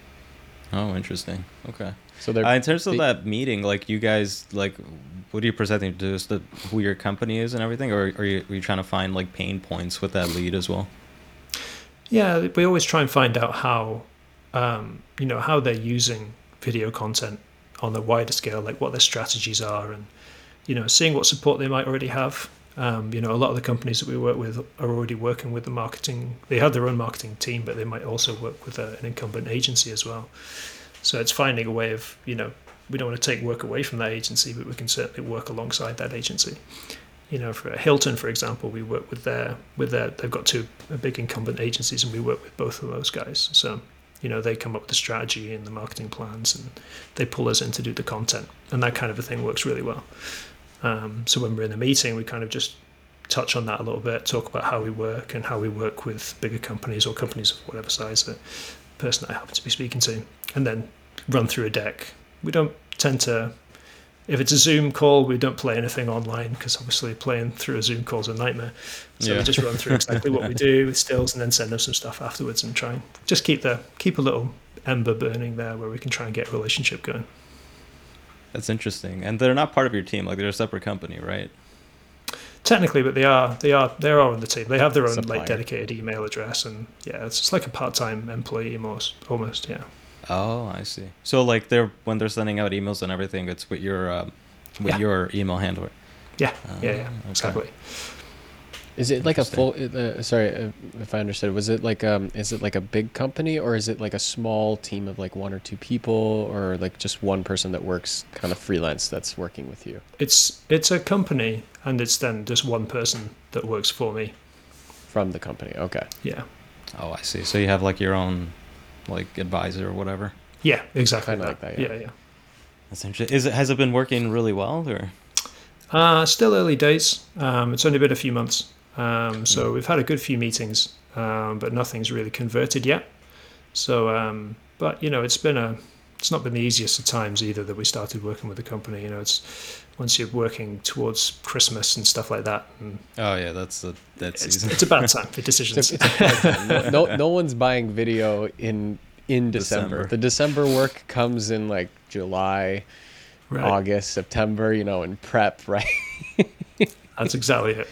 Oh, interesting. Okay. So they're Uh, in terms of they- that meeting, like, you guys, like, what are you presenting to? Just the, who your company is and everything, or are you, are you trying to find like pain points with that lead as well? Yeah, we always try and find out how, um, you know, how they're using video content on a wider scale, like what their strategies are, and, you know, seeing what support they might already have, Um, you know, a lot of the companies that we work with are already working with the marketing. They have their own marketing team, but they might also work with a, an incumbent agency as well. So it's finding a way of, you know, we don't want to take work away from that agency, but we can certainly work alongside that agency. You know, for Hilton, for example, we work with their, with their, they've got two big incumbent agencies, and we work with both of those guys. So, you know, they come up with the strategy and the marketing plans, and they pull us in to do the content, and that kind of a thing works really well. Um, so when we're in the meeting, we kind of just touch on that a little bit, talk about how we work and how we work with bigger companies or companies of whatever size the person I happen to be speaking to, and then run through a deck. We don't tend to, if it's a Zoom call, we don't play anything online, because obviously playing through a Zoom call is a nightmare. So yeah. we just run through exactly what we do with stills, and then send them some stuff afterwards, and try and just keep the keep a little ember burning there where we can try and get a relationship going. That's interesting. And they're not part of your team, like they're a separate company, right? Technically, but they are they are they are on the team. They have their own Supplier. like dedicated email address, and yeah, it's just like a part-time employee almost. Almost, yeah. Oh, I see. So like they're when they're sending out emails and everything, it's with your um, with Yeah. your email handler. Yeah, Oh, yeah, yeah, okay. exactly. Is it like a full? Interesting. Uh, sorry, uh, if I understood. Was it like um? Is it like a big company, or is it like a small team of like one or two people, or like just one person that works kind of freelance that's working with you It's it's a company, and it's then just one person that works for me. from the company? Okay. Yeah, Oh, I see. So you have like your own like advisor or whatever. yeah, exactly. Kinda like that, yeah. yeah, yeah. That's interesting. Is it has it been working really well or? Uh, still early days. Um, it's only been a few months. Um, so Mm. we've had a good few meetings, um, but nothing's really converted yet. So, um, but you know, it's been a, it's not been the easiest of times either that we started working with the company. You know, it's once you're working towards Christmas and stuff like that, and Oh yeah, that's the dead it's, season. it's a bad time for decisions. It's a, it's a hard time. no, no, no one's buying video in in December. December. The December work comes in like July, Right. August, September. You know, in prep, right? That's exactly it.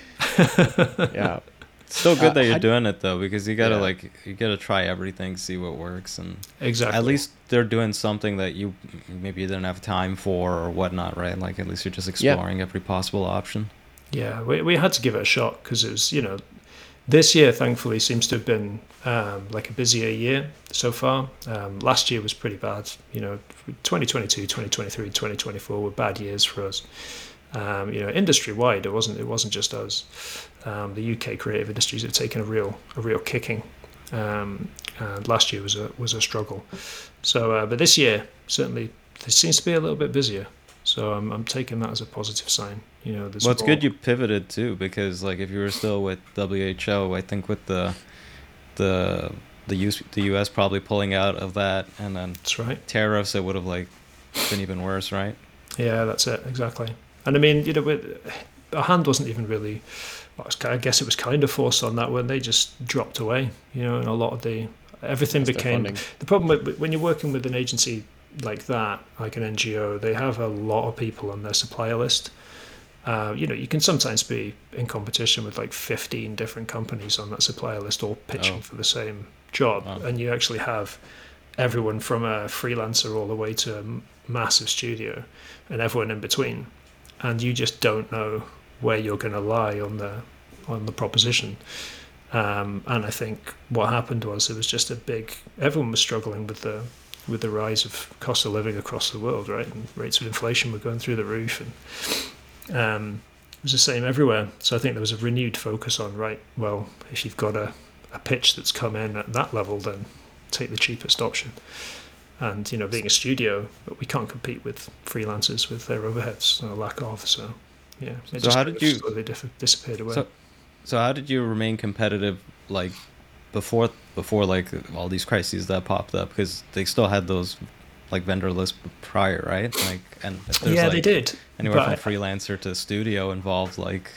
Yeah. Still good Uh, that you're how- doing it though, because you gotta Yeah. like you gotta try everything, see what works, and Exactly. at least they're doing something that you maybe you didn't have time for or whatnot, right? Like at least you're just exploring every possible option. Yeah, we we had to give it a shot because it was, you know, this year thankfully seems to have been um, like a busier year so far. Um, last year was pretty bad. You know, twenty twenty-two, twenty twenty-three, twenty twenty-four were bad years for us. Um, you know, industry wide, it wasn't it wasn't just us. Um, the U K creative industries have taken a real a real kicking. Um, and last year was a was a struggle. So, uh, but this year certainly there seems to be a little bit busier. So I'm I'm taking that as a positive sign. You know, there's Well, it's more- good you pivoted too, because like if you were still with W H O, I think with the the the U S, the U S probably pulling out of that, and then That's right. tariffs, it would have like been even worse, right? Yeah, that's it exactly. And I mean, you know, with, our hand wasn't even really. Well, it's, I guess it was kind of forced on that when they just dropped away. You know, and a lot of the everything That's their became funding. the problem with, when you're working with an agency like that, like an N G O. They have a lot of people on their supplier list. Uh, you know, you can sometimes be in competition with like fifteen different companies on that supplier list, all pitching Oh. for the same job, Wow. and you actually have everyone from a freelancer all the way to a m- massive studio, and everyone in between, and you just don't know where you're going to lie on the on the proposition. Um, and I think what happened was it was just a big. Everyone was struggling with the with the rise of cost of living across the world, right? And rates of inflation were going through the roof, and um, it was the same everywhere. So I think there was a renewed focus on, right, well, if you've got a, a pitch that's come in at that level, then take the cheapest option. And, you know, being a studio, but we can't compete with freelancers with their overheads, or lack of. So, yeah, it So just how kind did of you- slowly diff- disappeared away. So, so how did you remain competitive, like before before like all these crises that popped up? Because they still had those like vendor lists prior, right? Like, and if there's yeah, like they did. anywhere but from freelancer to studio involved, like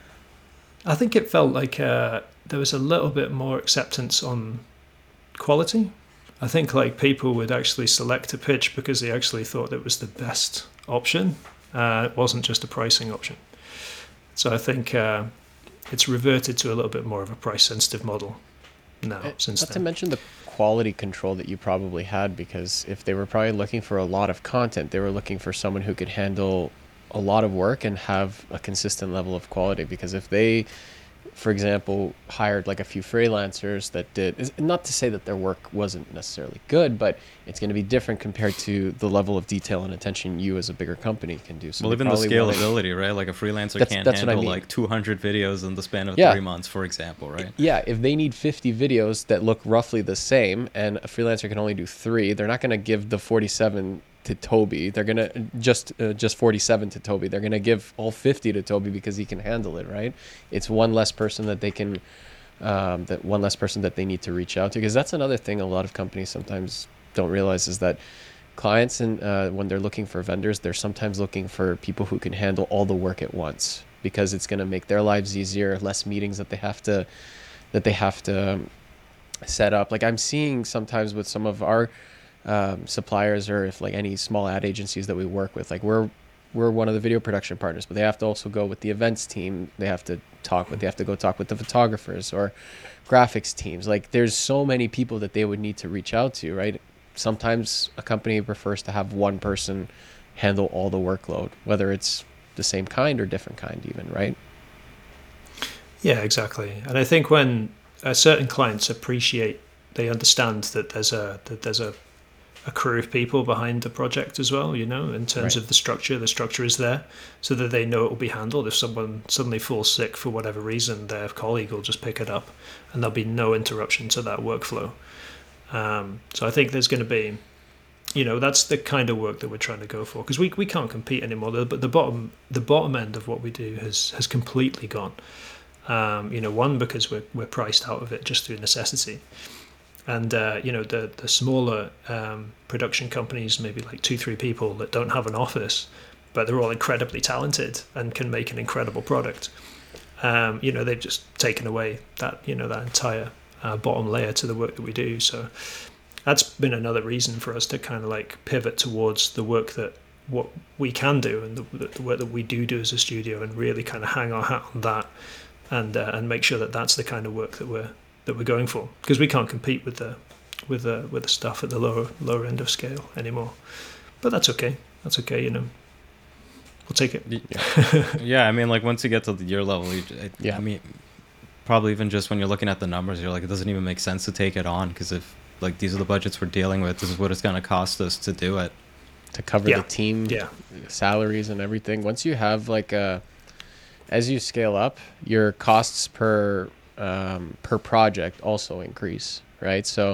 I think it felt like uh, there was a little bit more acceptance on quality. I think like people would actually select a pitch because they actually thought it was the best option. Uh, it wasn't just a pricing option. So I think uh, it's reverted to a little bit more of a price sensitive model now Uh, since Not to then. mention the quality control that you probably had, because if they were probably looking for a lot of content, they were looking for someone who could handle a lot of work and have a consistent level of quality. Because if they, for example, hired like a few freelancers that did, not to say that their work wasn't necessarily good, but it's going to be different compared to the level of detail and attention you as a bigger company can do. So well, even the wanna, scalability, right? Like a freelancer that's, can't that's handle I mean. like two hundred videos in the span of yeah. three months, for example, right? Yeah, if they need fifty videos that look roughly the same and a freelancer can only do three, they're not going to give the forty-seven to Toby. They're gonna just uh, just forty-seven to Toby. They're gonna give all fifty to Toby because he can handle it, right? It's one less person that they can, um, that one less person that they need to reach out to. Because that's another thing a lot of companies sometimes don't realize is that clients and uh, when they're looking for vendors, they're sometimes looking for people who can handle all the work at once because it's gonna make their lives easier, less meetings that they have to that they have to um, set up. Like I'm seeing sometimes with some of our um, suppliers or if like any small ad agencies that we work with, like we're we're one of the video production partners, but they have to also go with the events team. They have to talk with, they have to go talk with the photographers or graphics teams. Like there's so many people that they would need to reach out to, right? Sometimes a company prefers to have one person handle all the workload, whether it's the same kind or different kind even, right? Yeah, exactly. And I think when uh, certain clients appreciate, they understand that there's a that there's a, a crew of people behind the project as well, you know, in terms Right. of the structure. The structure is there so that they know it will be handled. If someone suddenly falls sick for whatever reason, their colleague will just pick it up and there'll be no interruption to that workflow. Um, so I think there's going to be, you know, that's the kind of work that we're trying to go for because we we can't compete anymore. The, but the bottom the bottom end of what we do has has completely gone. Um, you know, one because we're we're priced out of it just through necessity, and uh, you know the the smaller um, production companies, maybe like two three people that don't have an office, but they're all incredibly talented and can make an incredible product. Um, you know, they've just taken away that you know that entire uh, bottom layer to the work that we do. So that's been another reason for us to kind of like pivot towards the work that what we can do and the, the work that we do do as a studio, and really kind of hang our hat on that. And uh, and make sure that that's the kind of work that we're that we're going for, because we can't compete with the with the with the stuff at the lower lower end of scale anymore. But that's okay. That's okay. You know, we'll take it. Yeah, yeah I mean, like once you get to the year level, you, I, Yeah. I mean, probably even just when you're looking at the numbers, you're like, it doesn't even make sense to take it on because if like these are the budgets we're dealing with, this is what it's going to cost us to do it. To cover Yeah. the team Yeah. salaries and everything. Once you have like a, as you scale up, your costs per um, per project also increase, right? So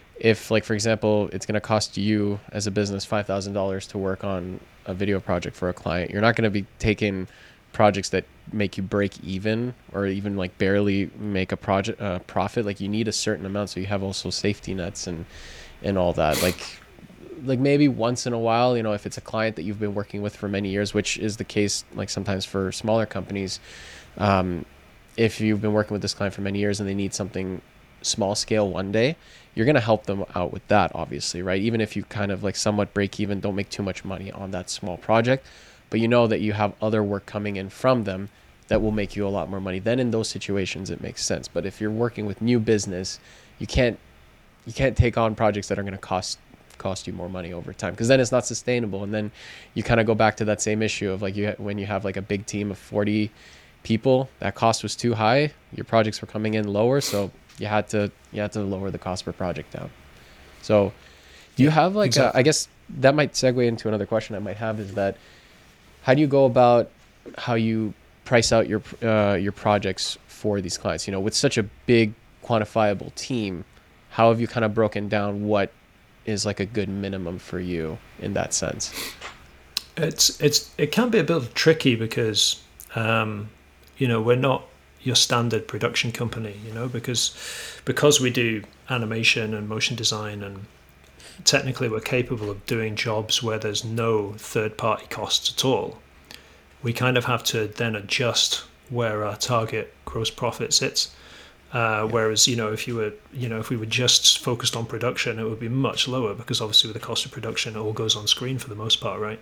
if like, for example, it's going to cost you as a business five thousand dollars to work on a video project for a client, you're not going to be taking projects that make you break even or even like barely make a project uh, profit. Like you need a certain amount. So you have also safety nets and, and all that. Like, like maybe once in a while, you know, if it's a client that you've been working with for many years, which is the case, like sometimes for smaller companies, um, if you've been working with this client for many years and they need something small scale one day, you're going to help them out with that, obviously, right? Even if you kind of like somewhat break even, don't make too much money on that small project, but you know that you have other work coming in from them that will make you a lot more money. Then in those situations, it makes sense. But if you're working with new business, you can't, you can't take on projects that are going to cost cost you more money over time, because then it's not sustainable. And then you kind of go back to that same issue of like you when you have like a big team of forty people, that cost was too high, your projects were coming in lower, so you had to you had to lower the cost per project down. So do you have like exactly. a, I guess that might segue into another question I might have, is that how do you go about how you price out your uh, your projects for these clients? You know, with such a big quantifiable team, how have you kind of broken down what is like a good minimum for you in that sense? It's it's it can be a bit tricky because um, you know, we're not your standard production company, you know, because because we do animation and motion design, and technically we're capable of doing jobs where there's no third party costs at all. We kind of have to then adjust where our target gross profit sits. Uh, whereas, you know, if you were, you know, if we were just focused on production, it would be much lower, because obviously with the cost of production, it all goes on screen for the most part, right?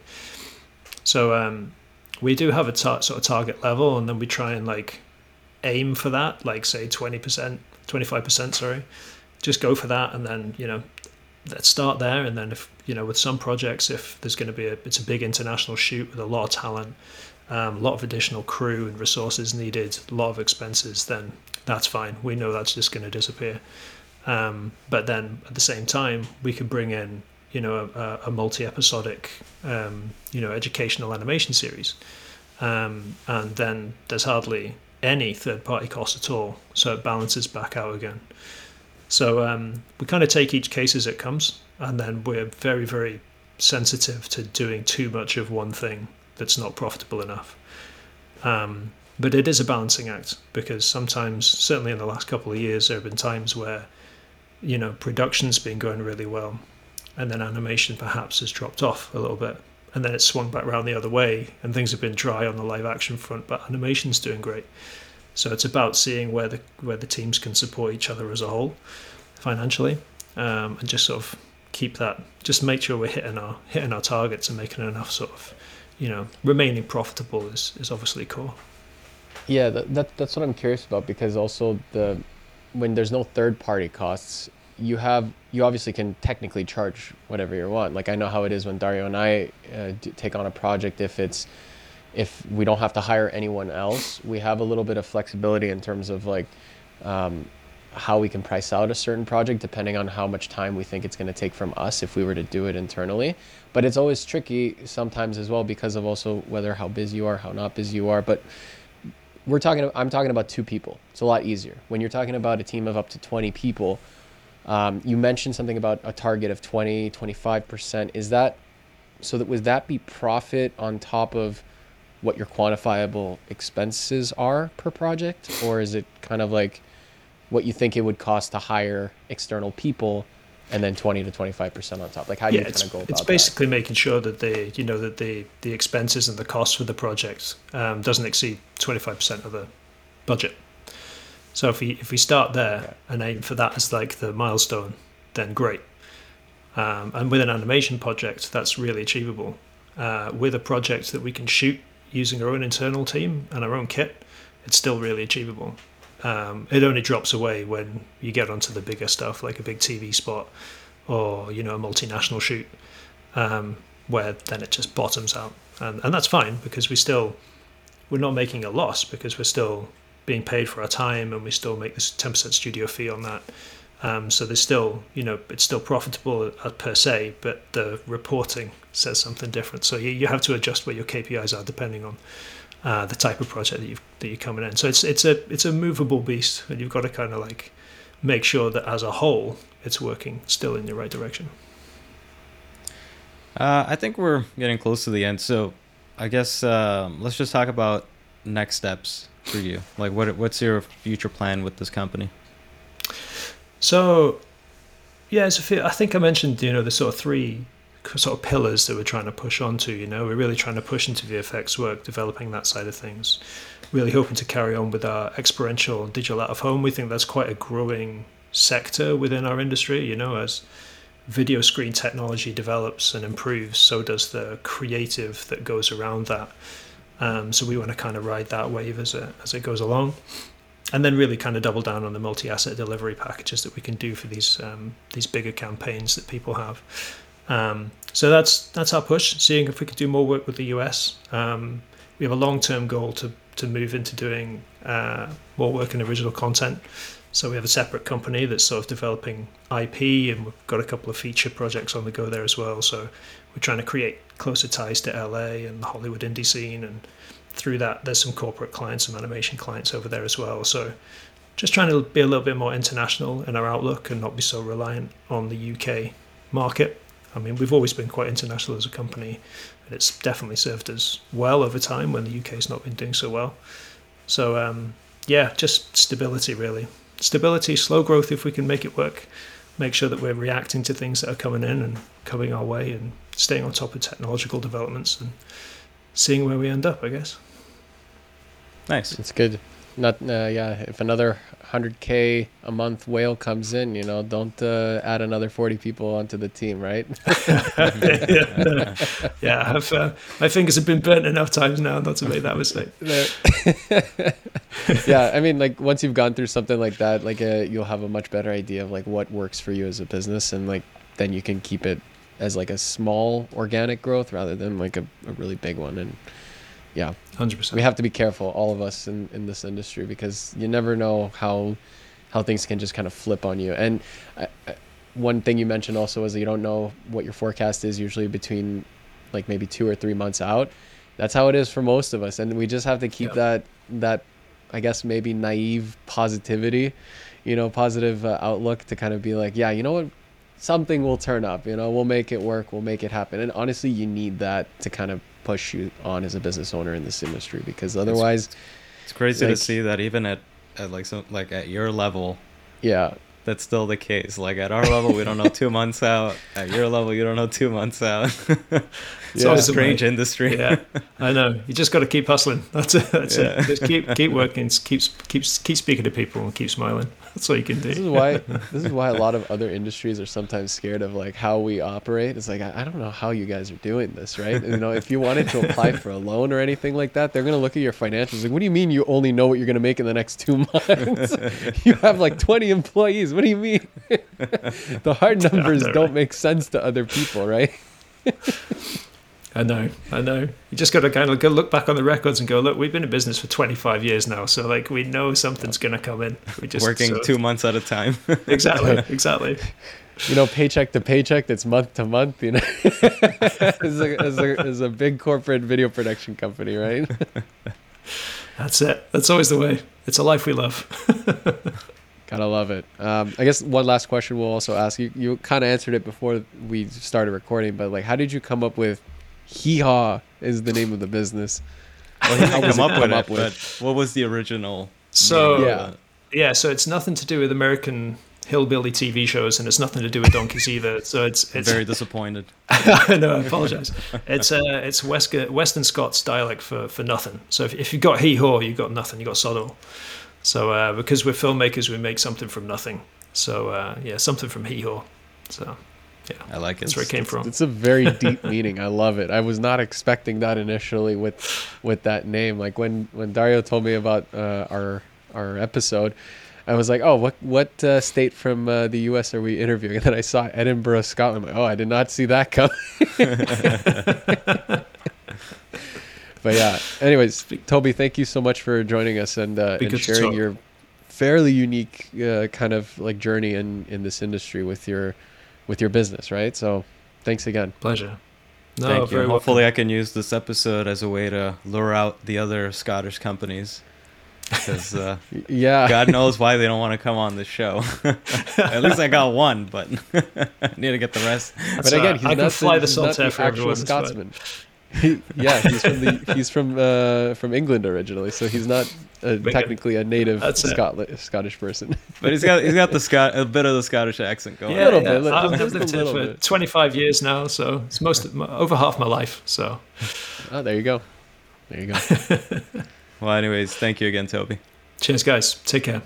So um, we do have a tar- sort of target level, and then we try and like aim for that, like say twenty percent, twenty-five percent, sorry, just go for that. And then, you know, let's start there, and then if you know with some projects, if there's going to be a it's a big international shoot with a lot of talent, um, a lot of additional crew and resources needed, a lot of expenses, then that's fine. We know that's just going to disappear. Um, but then at the same time, we could bring in you know a, a multi-episodic um, you know educational animation series, um, and then there's hardly any third-party cost at all, so it balances back out again. So um, we kind of take each case as it comes, and then we're very, very sensitive to doing too much of one thing that's not profitable enough. Um, but it is a balancing act, because sometimes, certainly in the last couple of years, there have been times where, you know, production's been going really well, and then animation perhaps has dropped off a little bit, and then it's swung back around the other way, and things have been dry on the live action front, but animation's doing great. So it's about seeing where the where the teams can support each other as a whole financially, um, and just sort of keep that, just make sure we're hitting our hitting our targets and making enough sort of, you know, remaining profitable is, is obviously core. Yeah, that, that that's what I'm curious about, because also the when there's no third party costs, you have you obviously can technically charge whatever you want. Like I know how it is when Dario and I uh, do take on a project. If it's if we don't have to hire anyone else, we have a little bit of flexibility in terms of like um, how we can price out a certain project depending on how much time we think it's going to take from us if we were to do it internally. But it's always tricky sometimes as well, because of also whether how busy you are, how not busy you are. But we're talking, I'm talking about two people. It's a lot easier. When you're talking about a team of up to twenty people, um, you mentioned something about a target of twenty, twenty-five percent. Is that, so that would that be profit on top of what your quantifiable expenses are per project? Or is it kind of like what you think it would cost to hire external people and then twenty to twenty-five percent on top? Like how do yeah, you kind of go about it's basically that? Making sure that the, you know, that the, the expenses and the costs for the project um, doesn't exceed twenty-five percent of the budget. So if we, if we start there okay. and aim for that as like the milestone, then great. Um, and with an animation project, that's really achievable. Uh, with a project that we can shoot using our own internal team and our own kit, it's still really achievable. Um, it only drops away when you get onto the bigger stuff, like a big T V spot or, you know, a multinational shoot, um, where then it just bottoms out. And, and that's fine, because we still, we're not making a loss, because we're still being paid for our time, and we still make this ten percent studio fee on that. Um, so there's still, you know, it's still profitable per se, but the reporting says something different. So you, you have to adjust where your K P Is are depending on uh, the type of project that you that you're coming in. So it's it's a it's a movable beast, and you've got to kind of like make sure that as a whole it's working still in the right direction. Uh, I think we're getting close to the end, so I guess um, let's just talk about next steps for you. Like, what what's your future plan with this company? So, yeah, it's a few, I think I mentioned, you know, the sort of three sort of pillars that we're trying to push onto. You know, we're really trying to push into V F X work, developing that side of things. Really hoping to carry on with our experiential digital out of home. We think that's quite a growing sector within our industry. You know, as video screen technology develops and improves, so does the creative that goes around that. Um, so we want to kind of ride that wave as it as it goes along, and then really kind of double down on the multi-asset delivery packages that we can do for these um, these bigger campaigns that people have. Um, so that's that's our push. Seeing if we could do more work with the U S. Um, we have a long-term goal to to move into doing uh, more work in original content. So we have a separate company that's sort of developing I P, and we've got a couple of feature projects on the go there as well. So we're trying to create closer ties to L A and the Hollywood indie scene, and through that there's some corporate clients, some animation clients over there as well. So just trying to be a little bit more international in our outlook and not be so reliant on the U K market. I mean, we've always been quite international as a company, and it's definitely served us well over time when the U K's not been doing so well. So um, yeah, just stability really. Stability, slow growth if we can make it work. Make sure that we're reacting to things that are coming in and coming our way, and staying on top of technological developments and seeing where we end up, I guess. Nice. It's good. Not uh, yeah. If another one hundred K a month whale comes in, you know, don't uh, add another forty people onto the team, right? yeah, yeah I've, uh, my fingers have been burnt enough times now not to make that mistake. Yeah, I mean, like once you've gone through something like that, like uh, you'll have a much better idea of like what works for you as a business, and like then you can keep it as like a small organic growth rather than like a, a really big one. And yeah, one hundred percent. we have to be careful, all of us in, in this industry, because you never know how how things can just kind of flip on you. And I, I, one thing you mentioned also was that you don't know what your forecast is usually between like maybe two or three months out. That's how it is for most of us. And we just have to keep Yeah. that, that, I guess maybe naive positivity, you know, positive uh, outlook to kind of be like, yeah, you know what, something will turn up, you know, we'll make it work, we'll make it happen. And honestly, you need that to kind of push you on as a business owner in this industry, because otherwise It's crazy like, to see that even at, at like some like at your level, yeah, that's still the case. Like at our level, we don't know two months out. At your level, you don't know two months out. It's Yeah. a strange industry. Yeah, I know. You just got to keep hustling. That's it. That's Yeah. it. Just keep keep working. Keep keep keep speaking to people and keep smiling. That's all you can do. this is why this is why a lot of other industries are sometimes scared of like how we operate. It's like, I, I don't know how you guys are doing this, right? And, you know, if you wanted to apply for a loan or anything like that, they're going to look at your financials like, what do you mean you only know what you're going to make in the next two months? You have like twenty employees. What do you mean? The hard numbers know, don't right? make sense to other people, right? I know, I know. You just got to kind of go look back on the records and go, look, we've been in business for twenty-five years now, so like we know something's going to come in. We just Working so- two months at a time. Exactly, exactly. You know, paycheck to paycheck, that's month to month, you know, as, a, as, a, as a big corporate video production company, right? That's it. That's always the way. It's a life we love. Gotta love it. Um, I guess one last question we'll also ask you. You kind of answered it before we started recording, but like, how did you come up with Hee Haw is the name of the business? Well, he How didn't was come it up with come it, up with? but what was the original? So name? Yeah. yeah, so it's nothing to do with American hillbilly T V shows, and it's nothing to do with donkeys either. So it's I'm it's very disappointed. no, I apologize. It's uh, it's West, Western Scots dialect for, for nothing. So if, if you've got hee haw, you've got nothing. You've got sodal. So uh, because we're filmmakers, we make something from nothing. So uh, yeah, something from hee haw. So yeah, I like it. that's where it came from. It's a very deep meaning. I love it. I was not expecting that initially with with that name. Like when when Dario told me about uh, our our episode, I was like, oh, what what uh, state from uh, the U S are we interviewing? And then I saw Edinburgh, Scotland. I'm like, oh, I did not see that coming. But yeah, anyways, Toby, thank you so much for joining us and, uh, Be and good to sharing talk. your fairly unique uh, kind of like journey in, in this industry with your with your business, right? So thanks again. Pleasure. No, Thank you. very Hopefully, welcome. I can use this episode as a way to lure out the other Scottish companies, because uh, Yeah. God knows why they don't want to come on this show. At least I got one, but I need to get the rest. But That's, again, uh, he's I not can fly the he's not Saltaire for actual everyone. It's fine. Scotsman. He, yeah, he's from the he's from uh, from England originally, so he's not uh, technically a native That's it. Scotland, Scottish person. But he's got he's got the Scot a bit of the Scottish accent going. Yeah, little yeah. bit, I've just a lived here little for bit. twenty-five years now, so it's most of my, over half my life. So Oh, there you go. There you go. Well, anyways, thank you again, Toby. cheers, guys. Take care.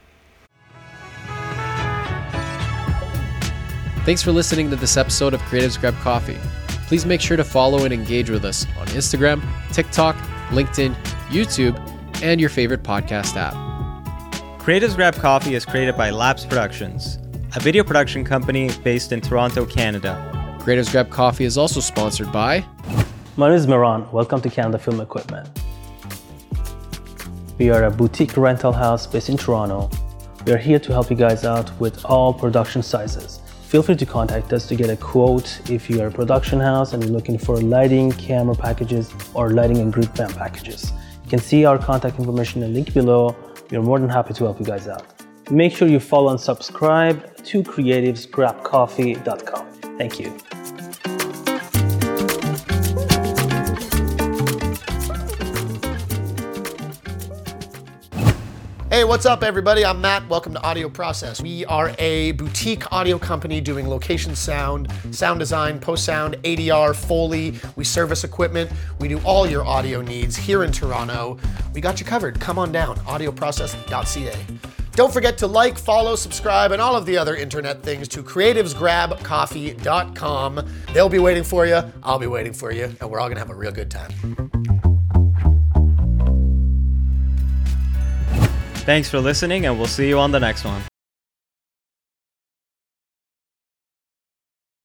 Thanks for listening to this episode of Creatives Grab Coffee. Please make sure to follow and engage with us on Instagram, TikTok, LinkedIn, YouTube, and your favorite podcast app. Creatives Grab Coffee is created by Labs Productions, a video production company based in Toronto, Canada. Creatives Grab Coffee is also sponsored by My name is Miran. Welcome to Canada Film Equipment. We are a boutique rental house based in Toronto. We are here to help you guys out with all production sizes. Feel free to contact us to get a quote if you are a production house and you're looking for lighting, camera packages, or lighting and group fan packages. You can see our contact information in the link below. We are more than happy to help you guys out. Make sure you follow and subscribe to creatives grab coffee dot com. Thank you. Hey, what's up, everybody? I'm Matt. Welcome to Audio Process. We are a boutique audio company doing location sound, sound design, post sound, A D R, Foley. We service equipment. We do all your audio needs here in Toronto. We got you covered. Come on down, audio process dot c a. Don't forget to like, follow, subscribe, and all of the other internet things to creatives grab coffee dot com. They'll be waiting for you. I'll be waiting for you, and we're all gonna have a real good time. Thanks for listening, and we'll see you on the next one.